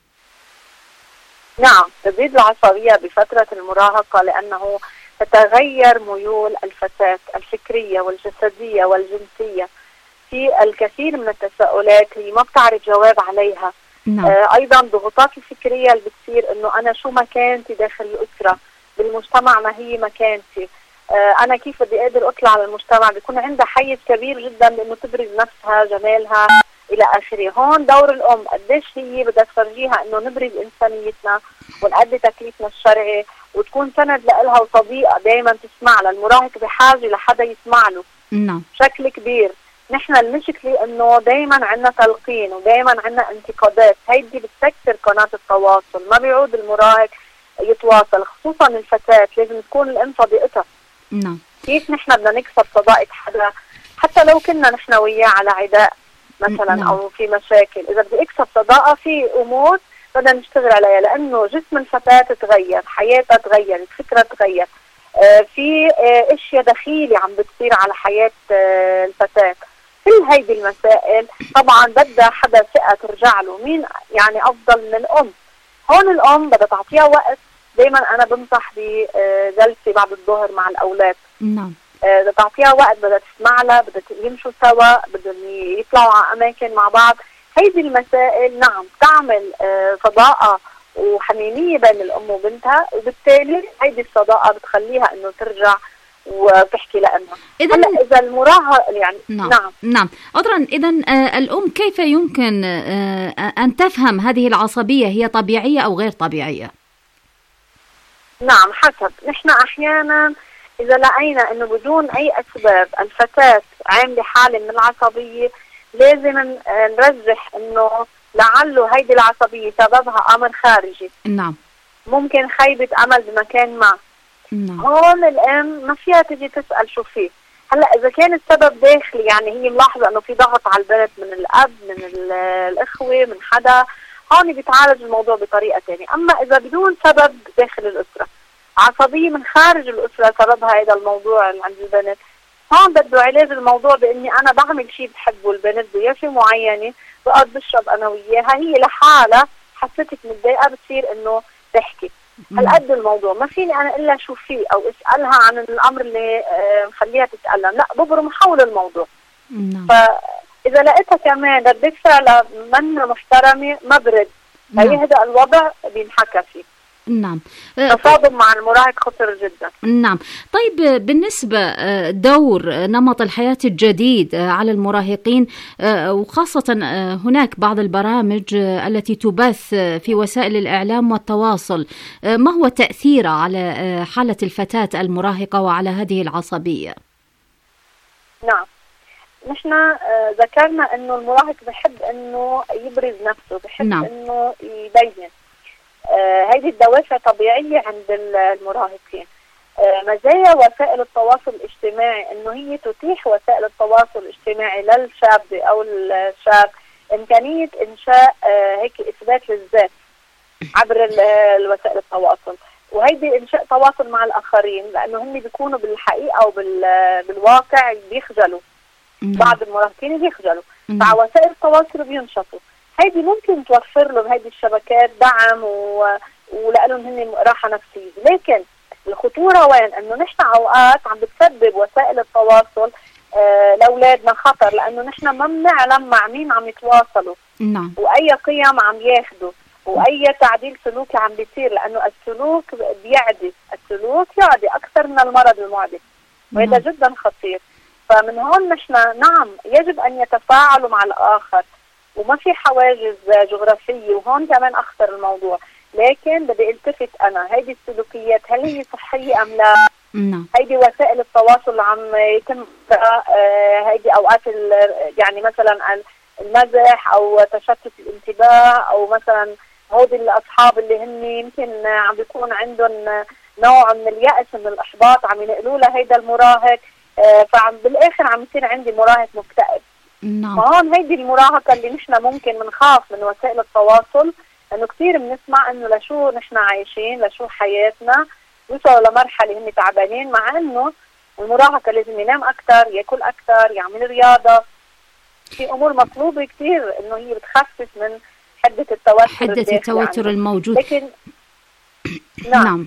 نعم، تزيد العصبية بفترة المراهقة لأنه تتغير ميول الفتاة الفكرية والجسدية والجنسية. في الكثير من التساؤلات هي ما بتعرف جواب عليها. نعم. أيضا ضغوطات الفكرية اللي بتصير إنه أنا شو مكانتي داخل الأسرة بالمجتمع، ما هي مكانتي، أنا كيف بدي أقدر أطلع على المجتمع. بيكون عندها حيز كبير جدا بإنه تبرز نفسها، جمالها إلى آخره. هون دور الأم قديش هي بدها تفرجيها إنه نبرز إنسانيتنا ونأدي تكليفنا الشرعي وتكون سند لها وصديقة دايما تسمع لها. المراهق بحاجة لحدا يسمع له. نعم، بشكل كبير. نحن المشكلة إنه دايما عنا تلقين ودايما عنا انتقادات، هيدي بتكسر قناة التواصل، ما بيعود المراهق يتواصل. خصوصا الفتاة لازم تكون الأم صديقتها. نعم. كيف نحن بدنا نكسب صداقة حدا حتى لو كنا نحن وياه على عداء مثلا نعم. أو في مشاكل؟ إذا بدي أكسب صداقة في أمور بدنا نشتغل عليها، لأنه جسم الفتاة تغير، حياتها تغيرت، فكرة تغير، في اشياء دخيلة عم بتصير على حياة الفتاة. كل هيدي المسائل طبعا بدها حدا ثقة ترجع له. مين يعني أفضل من الأم؟ هون الأم بدها تعطيها وقت. دايما أنا بنصح بجلسة بعد الظهر مع الأولاد. نعم. بدها تعطيها وقت، بدها تسمع لها، بدها يمشوا سوا، بدهم يطلعوا على أماكن مع بعض. هيدي المسائل نعم تعمل صداقة وحميمية بين الأم وبنتها، وبالتالي هيدي الصداقة بتخليها إنه ترجع وتحكي لأمها. هلا إذا المراهق يعني نعم. عذرا، إذا الأم كيف يمكن أن تفهم هذه العصبية، هي طبيعية أو غير طبيعية؟ نعم، حسب. نحن أحيانا إذا لقينا إنه بدون أي أسباب الفتاة عاملة حالة من العصبية، لازم نرجح إنه لعله هيدي العصبية سببها أمر خارجي. نعم. ممكن خيبة أمل بمكان ما. نعم. هون الأم ما فيها تجي تسأل شو فيه. هلا إذا كان السبب داخلي، يعني هي ملاحظة إنه في ضغط على البنت من الأب، من الإخوة، من حدا، هون بيتعالج الموضوع بطريقة تانية. أما إذا بدون سبب داخل الأسرة، عصبية من خارج الأسرة سببها هذا الموضوع عند البنت، هون بده علاج الموضوع بإني أنا بعمل شيء بحبه، البنت بدها شيء معينة بقعد بشرب أنا وياها، هي لحالها حسيتك متضايقة بتصير إنه تحكي. هالقد الموضوع ما فيني أنا إلا شوف فيه أو أسألها عن الأمر اللي مخليها تتألم، لا ببرم حول الموضوع. فإذا لقيتها كمان ردة فعلها منها محترمة ما برد، هيهدأ الوضع بينحكى فيه. نعم. تصادم مع المراهق خطر جدا. نعم. طيب بالنسبة دور نمط الحياة الجديد على المراهقين، وخاصة هناك بعض البرامج التي تبث في وسائل الإعلام والتواصل، ما هو تأثيره على حالة الفتاة المراهقة وعلى هذه العصبية؟ نعم، نحن ذكرنا انه المراهق بحب انه يبرز نفسه، بحب انه يبين. هذه الدوافع طبيعية عند المراهقين. مزايا وسائل التواصل الاجتماعي انه هي تتيح وسائل التواصل الاجتماعي للشاب او الشاب امكانية انشاء هيك اثبات للذات عبر وسائل التواصل، وهيدي انشاء تواصل مع الاخرين، لانه هم بيكونوا بالحقيقة او بالواقع بيخجلوا. بعض المراهقين بيخجلوا، فوسائل التواصل بينشطوا. هيدي ممكن توفر لهم هيدي الشبكات دعم ولأنهم هن راحة نفسية. لكن الخطورة وين؟ انه نحن اوقات عم بتسبب وسائل التواصل لاولادنا خطر، لانه نحن ما بنعلم مع مين عم يتواصلوا واي قيم عم ياخذوا واي تعديل سلوكي عم بيصير، لانه السلوك السلوك يعدي اكثر من المرض المعدي، وهذا جدا خطير. فمن هون نحن نعم يجب ان يتفاعلوا مع الاخر، وما في حواجز جغرافية، وهون كمان أخطر الموضوع. لكن بدي التفت أنا هيدي السلوكيات هل هي صحية أم لا؟ هيدي وسائل التواصل اللي عم يتم هيدي أوقات يعني مثلا المزح أو تشتت الانتباه، أو مثلا هودي الأصحاب اللي هن يمكن عم بيكون عندهم نوع من اليأس من الإحباط عم ينقلوا له هيدا المراهق، فعم بالآخر عم يصير عندي مراهق مكتئب. فهون هيدي المراهقة اللي نحن ممكن منخاف من وسائل التواصل، انه كثير بنسمع انه لشو نحن عايشين، لشو حياتنا، وصلوا لمرحلة هم تعبانين، مع انه المراهقة لازم ينام اكثر، ياكل اكثر، يعمل رياضة، في امور مطلوبة كثير انه هي بتخفف من حدة التوتر يعني. الموجود. لكن نعم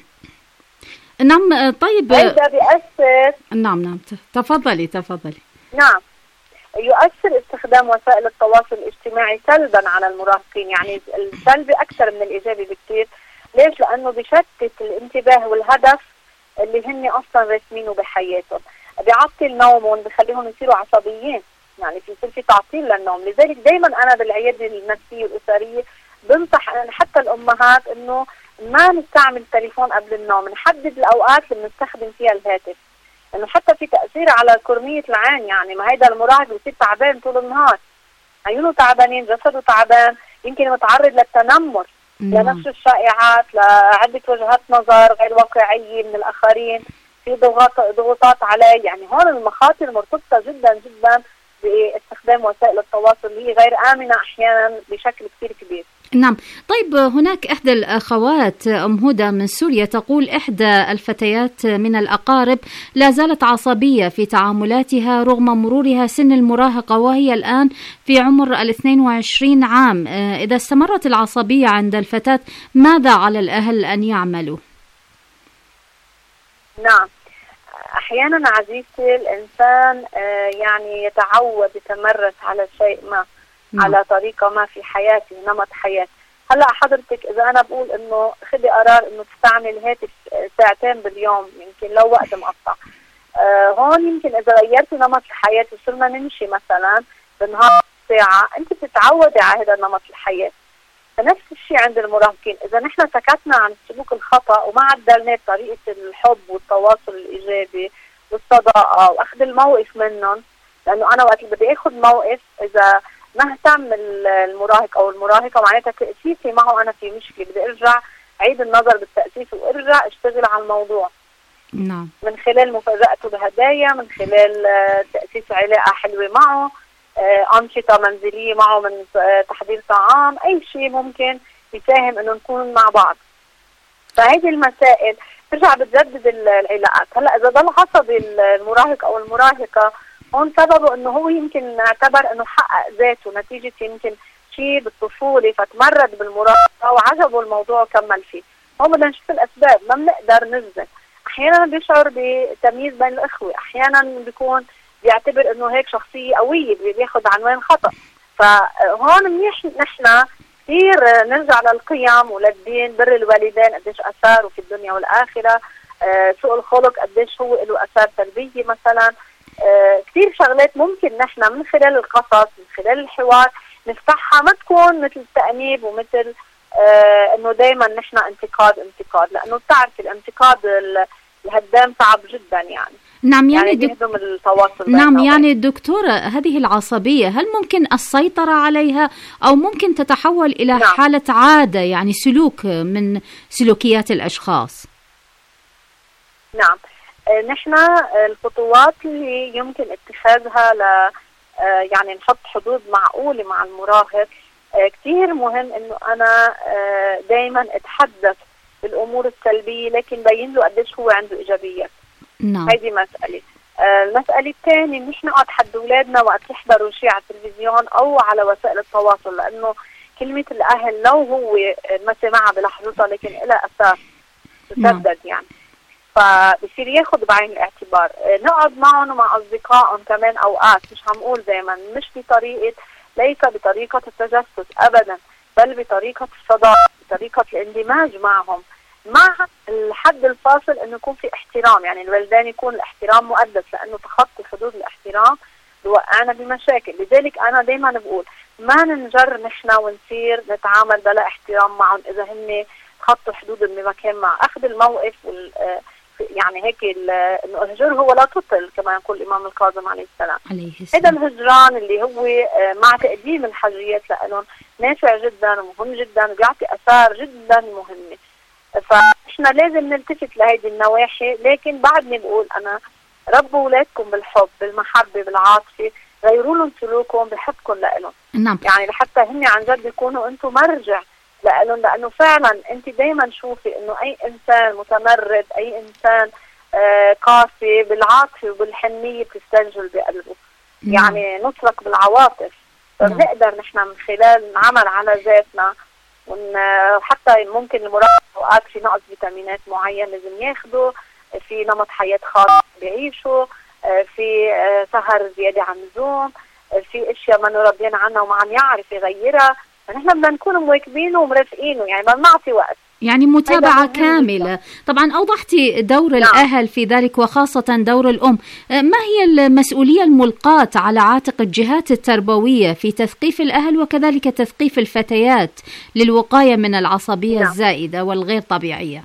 طيب هيدا بيأثر. نعم تفضلي. نعم، يؤثر استخدام وسائل التواصل الاجتماعي سلبا على المراهقين، يعني السلبي أكثر من الإيجابي بكثير. ليش؟ لأنه بيشتت الانتباه والهدف اللي هن أصلا راسمينه بحياتهم، بيعطل نومهم، بخليهم يصيروا عصبيين، يعني في تعطيل للنوم. لذلك دايما أنا بالعيادة النفسية الأسرية بنصح حتى الأمهات إنه ما نستعمل تليفون قبل النوم، نحدد الأوقات اللي بنستخدم فيها الهاتف، انه حتى في تأثير على كورنية العين. يعني ما هيدا المراهق بيصير تعبان طول النهار، عيونه تعبانين، جسده تعبان، يمكن متعرض للتنمر، لنفس الشائعات، لعدة وجهات نظر غير واقعية من الآخرين، في ضغوطات عليه. يعني هون المخاطر مرتبطة جدا جدا باستخدام وسائل التواصل اللي هي غير آمنة أحيانا بشكل كثير كبير. نعم. طيب هناك إحدى الأخوات أم هدى من سوريا تقول إحدى الفتيات من الأقارب لا زالت عصبية في تعاملاتها رغم مرورها سن المراهقة، وهي الآن في عمر 22 عام. إذا استمرت العصبية عند الفتاة ماذا على الأهل أن يعملوا؟ نعم، أحيانا عزيزتي الإنسان يعني يتمرس على شيء ما، على طريقة ما في حياتي، نمط حياة. هلأ حضرتك إذا أنا بقول إنه خدي قرار إنه تستعمل هاتف ساعتين باليوم، يمكن لو وقت مقطع، هون يمكن إذا غيرتي نمط الحياة وصرنا نمشي مثلا بالنهار ساعة، أنت بتتعودي على هذا نمط الحياة. فنفس الشيء عند المراهقين، إذا نحن سكتنا عن السلوك الخطأ وما عدلنا طريقة الحب والتواصل الإيجابي والصداقة وأخذ الموقف منهم، لأنه أنا وقت اللي بدي أخذ موقف إذا ما اهتم المراهق او المراهقه معناتها تأسيسي معه انا في مشكله، بدي ارجع اعيد النظر بالتأسيس وارجع اشتغل على الموضوع. نعم. من خلال مفاجأته بهدايا، من خلال تأسيس علاقه حلوه معه، انشطه منزليه معه، من تحضير طعام، اي شيء ممكن يساهم انه نكون مع بعض. فهذه المسائل ترجع بتجدد العلاقات. هلا اذا ضل عصبي المراهق او المراهقه، هون سببه انه هو يمكن اعتبر انه حقق ذاته نتيجه يمكن شيء بالطفوله فتمرد بالمراهقه وعجبه الموضوع وكمل فيه. هون بدنا نشوف الاسباب، ما بنقدر نجزم. احيانا بيشعر بتمييز بين الاخوه، احيانا بيكون بيعتبر انه هيك شخصيه قويه بياخذ عنوان خطا. فهون منيح نحن كثير نرجع للقيم وللدين، بر الوالدين قديش اثاره في الدنيا والاخره، سوء الخلق قديش هو له اثار سلبيه مثلا. كثير شغلات ممكن نحن من خلال القصص من خلال الحوار نفتحها، ما تكون مثل التأنيب ومثل انه دائما نحن انتقاد، لانه بتعرف الانتقاد الهدام صعب جدا يعني. نعم يعني بيهدم التواصل. نعم يعني دكتورة، هذه العصبية هل ممكن السيطرة عليها أو ممكن تتحول إلى نعم. حالة عادة، يعني سلوك من سلوكيات الأشخاص؟ نعم، نحن الخطوات اللي يمكن اتخاذها يعني نحط حدود معقولة مع المراهق. كثير مهم انه انا دائما اتحدث بالامور السلبية لكن بين له قديش هو عنده ايجابيات. نعم. هيدي مسألة. المسألة الثانية مش نقعد حد اولادنا وقت يحضروا شيء على التلفزيون او على وسائل التواصل، لانه كلمة الاهل لو هو ما سمعها بلحظتها لكن لها اثار تسدد يعني، فبصير ياخذ بعين الاعتبار. نقعد معهم ومع اصدقائهم كمان اوقات، مش هنقول دائما، مش ليس بطريقة التجسس ابدا، بل بطريقة الصداقة، بطريقة الاندماج معهم، مع الحد الفاصل انه يكون في احترام. يعني الوالدين يكون الاحترام مقدس، لانه تخطي حدود الاحترام بوقعنا بمشاكل. لذلك انا دائما بقول ما ننجر نحن ونصير نتعامل بلا احترام معهم اذا هن تخطوا حدود بمكان مع اخذ الموقف يعني هيك انه الهجر هو لا تطل كما يقول الامام الكاظم عليه السلام. هذا الهجران اللي هو مع تقديم الحاجيات لهم نافع جدا ومهم جدا وبيعطي اثار جدا مهمه. فاحنا لازم نلتفت لهيدي النواحي، لكن بعدني بقول انا ربوا اولادكم بالحب بالمحبه بالعاطفه، غيروا لهم سلوكهم بحبكم لهم. نعم. يعني لحتى هن عن جد يكونوا انتم مرجع لهم، لانه فعلا انت دائما شوفي انه اي انسان متمرد، اي انسان قاسي بالعاطفه وبالحنيه بتستنجل بقلبه. يعني نترك بالعواطف. فبنقدر نحن من خلال نعمل على ذاتنا، وحتى ممكن المراهق اوقات في نقص فيتامينات معين لازم ياخده، في نمط حياه خاص بيعيشوا، في سهر زياده عن اللزوم، في اشياء ما نربينا عنها وما عم يعرف يغيرها، فنحن بدنا نكون مواكبينه ومرافقينه، يعني بدنا نعطي وقت، يعني متابعة كاملة. طبعا أوضحتي دور الأهل في ذلك وخاصة دور الأم. ما هي المسؤولية الملقاة على عاتق الجهات التربوية في تثقيف الأهل وكذلك تثقيف الفتيات للوقاية من العصبية الزائدة والغير طبيعية؟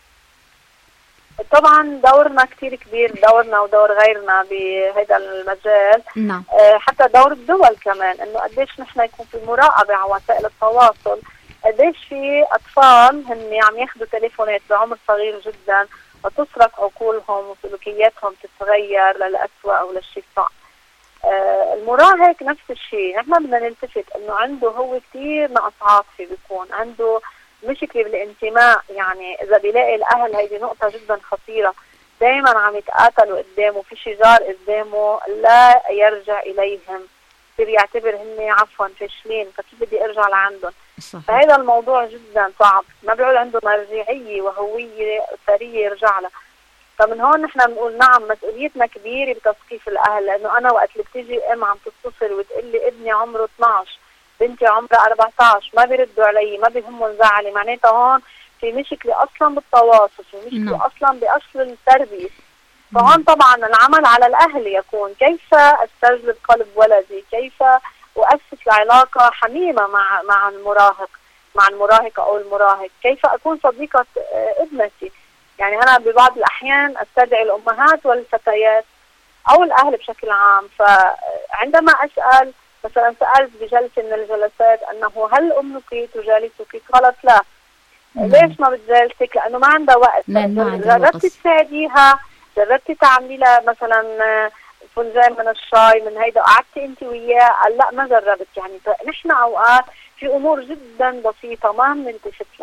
طبعا دورنا كتير كبير، دورنا ودور غيرنا بهذا المجال. نعم. حتى دور الدول كمان، انه قديش نحن يكون في مراقبة على وسائل التواصل، قديش في اطفال هن عم ياخذوا تليفونات بعمر صغير جدا وتسرق عقولهم وسلوكياتهم تتغير للأسوأ او للشيء الصعب. المراهق نفس الشيء، نحن بدنا نلتفت انه عنده هو كتير نقص عاطفي، بيكون عنده مشكلة بالانتماء. يعني اذا بيلاقي الاهل، هيدي نقطة جدا خطيرة، دائما عم يتقاتلوا قدامه، في شجار قدامه لا يرجع اليهم، بصير يعتبر هن عفوا فاشلين، فكيف بدي ارجع لعندهم؟ فهذا الموضوع جدا صعب، ما بيعود عنده مرجعية وهوية أسرية يرجع لها. فمن هون نحن بنقول نعم مسؤوليتنا كبيرة بتثقيف الأهل، لأنه أنا وقت اللي بتيجي أم عم تتصل وتقول لي ابني عمره 12، بنتي عمرها 14، ما بيردوا علي، ما بيهمهم زعلي، معناتها هون في مشكلة أصلا بالتواصل، في مشكلة أصلا بأصل التربية. فهون طبعا العمل على الأهل يكون كيف استجلب قلب ولدي، كيف وأسس علاقة حميمة مع المراهقة أو المراهق، كيف أكون صديقة ابنتي. يعني أنا ببعض الأحيان أستدعي الأمهات والفتيات أو الأهل بشكل عام، فعندما أسأل مثلا، سألت بجلسة من الجلسات أنه هل أمك تجالسك؟ قالت لا. ليش ما بتجالسك؟ لأنه ما عندها وقت. جربت تساعديها، جربت تعملي لها مثلا فنجان من الشاي من هيدا، قعدتي انت وياه؟ قال لا ما جربت. يعني نحن اوقات في امور جدا بسيطه ما بنلتفت لها،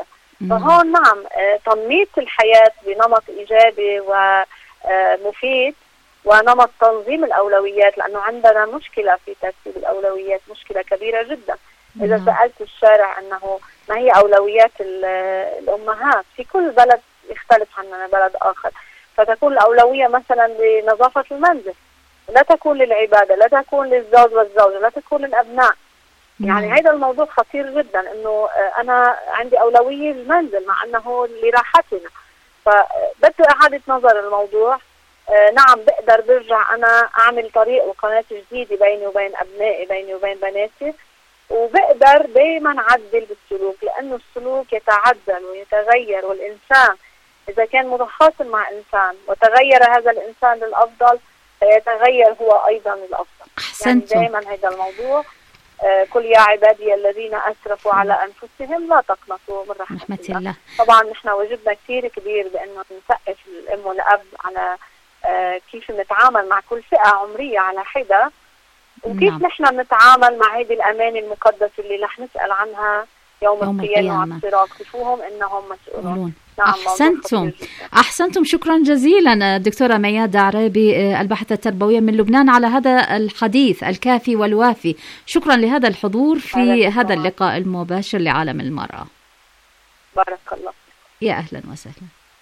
فهون نعم تنميط الحياة بنمط إيجابي ومفيد ونمط تنظيم الأولويات، لأنه عندنا مشكلة في ترتيب الأولويات، مشكلة كبيرة جدا. إذا سألت الشارع أنه ما هي أولويات الأمهات في كل بلد يختلف عن بلد آخر، فتكون الأولوية مثلا لنظافة المنزل، لا تكون للعبادة، لا تكون للزوج والزوجة، لا تكون للأبناء. يعني هذا الموضوع خطير جدا، انه انا عندي اولويه للمنزل مع انه لراحتنا. فبده اعاده نظر الموضوع. نعم بقدر برجع انا اعمل طريق وقناه جديده بيني وبين ابنائي، بيني وبين بناتي، وبقدر دائما اعدل بالسلوك، لانه السلوك يتعدل ويتغير، والانسان اذا كان متخاصم مع انسان وتغير هذا الانسان للافضل فيتغير هو ايضا للافضل. أحسنتم. يعني دائما هذا الموضوع قل يا عبادي الذين أسرفوا على أنفسهم لا تقنطوا من رحمة الله. طبعا نحن واجبنا كثير كبير بأنه نثقف الأم والأب على كيف نتعامل مع كل فئة عمرية على حدة، وكيف نحن نتعامل مع هذه الأمانة المقدسة اللي رح نسأل عنها يوم القيامة على الصراط، كيفوهم إنهم مسؤولون. نعم أحسنتم. شكرا جزيلا دكتورة ميادة عرابي، الباحثة التربوية من لبنان، على هذا الحديث الكافي والوافي. شكرا لهذا الحضور في هذا اللقاء المباشر لعالم المرأة. بارك الله. يا أهلا وسهلا.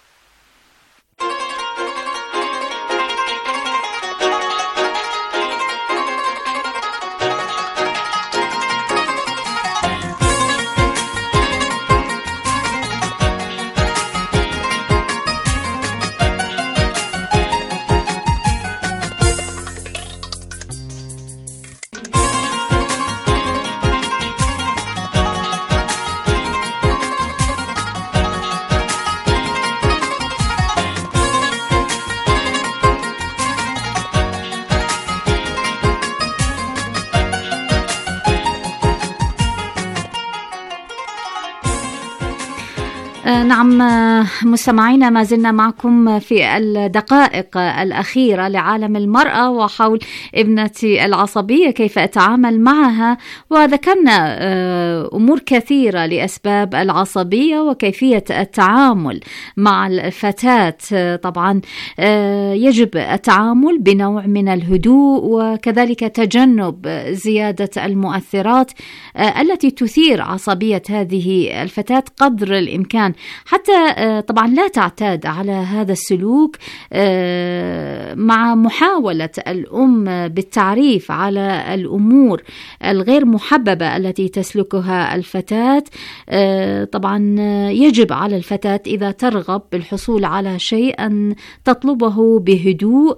نعم مستمعينا، ما زلنا معكم في الدقائق الأخيرة لعالم المرأة وحول ابنة العصبية كيف أتعامل معها، وذكرنا أمور كثيرة لأسباب العصبية وكيفية التعامل مع الفتاة. طبعا يجب التعامل بنوع من الهدوء، وكذلك تجنب زيادة المؤثرات التي تثير عصبية هذه الفتاة قدر الإمكان، حتى طبعا لا تعتاد على هذا السلوك، مع محاولة الأم بالتعريف على الأمور الغير محببة التي تسلكها الفتاة. طبعا يجب على الفتاة إذا ترغب بالحصول على شيء أن تطلبه بهدوء،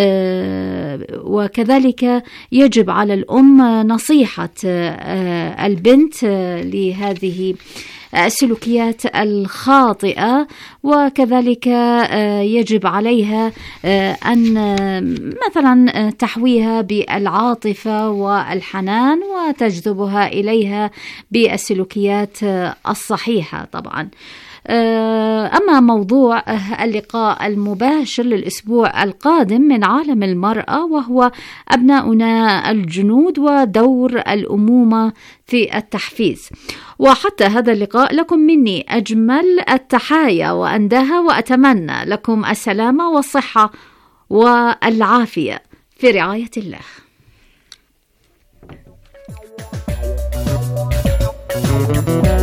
وكذلك يجب على الأم نصيحة البنت لهذه السلوكيات الخاطئة، وكذلك يجب عليها أن مثلا تحويها بالعاطفة والحنان وتجذبها إليها بالسلوكيات الصحيحة. طبعا أما موضوع اللقاء المباشر للأسبوع القادم من عالم المرأة وهو أبناؤنا الجنود ودور الأمومة في التحفيز. وحتى هذا اللقاء لكم مني أجمل التحايا وأنداها، وأتمنى لكم السلامة والصحة والعافية في رعاية الله.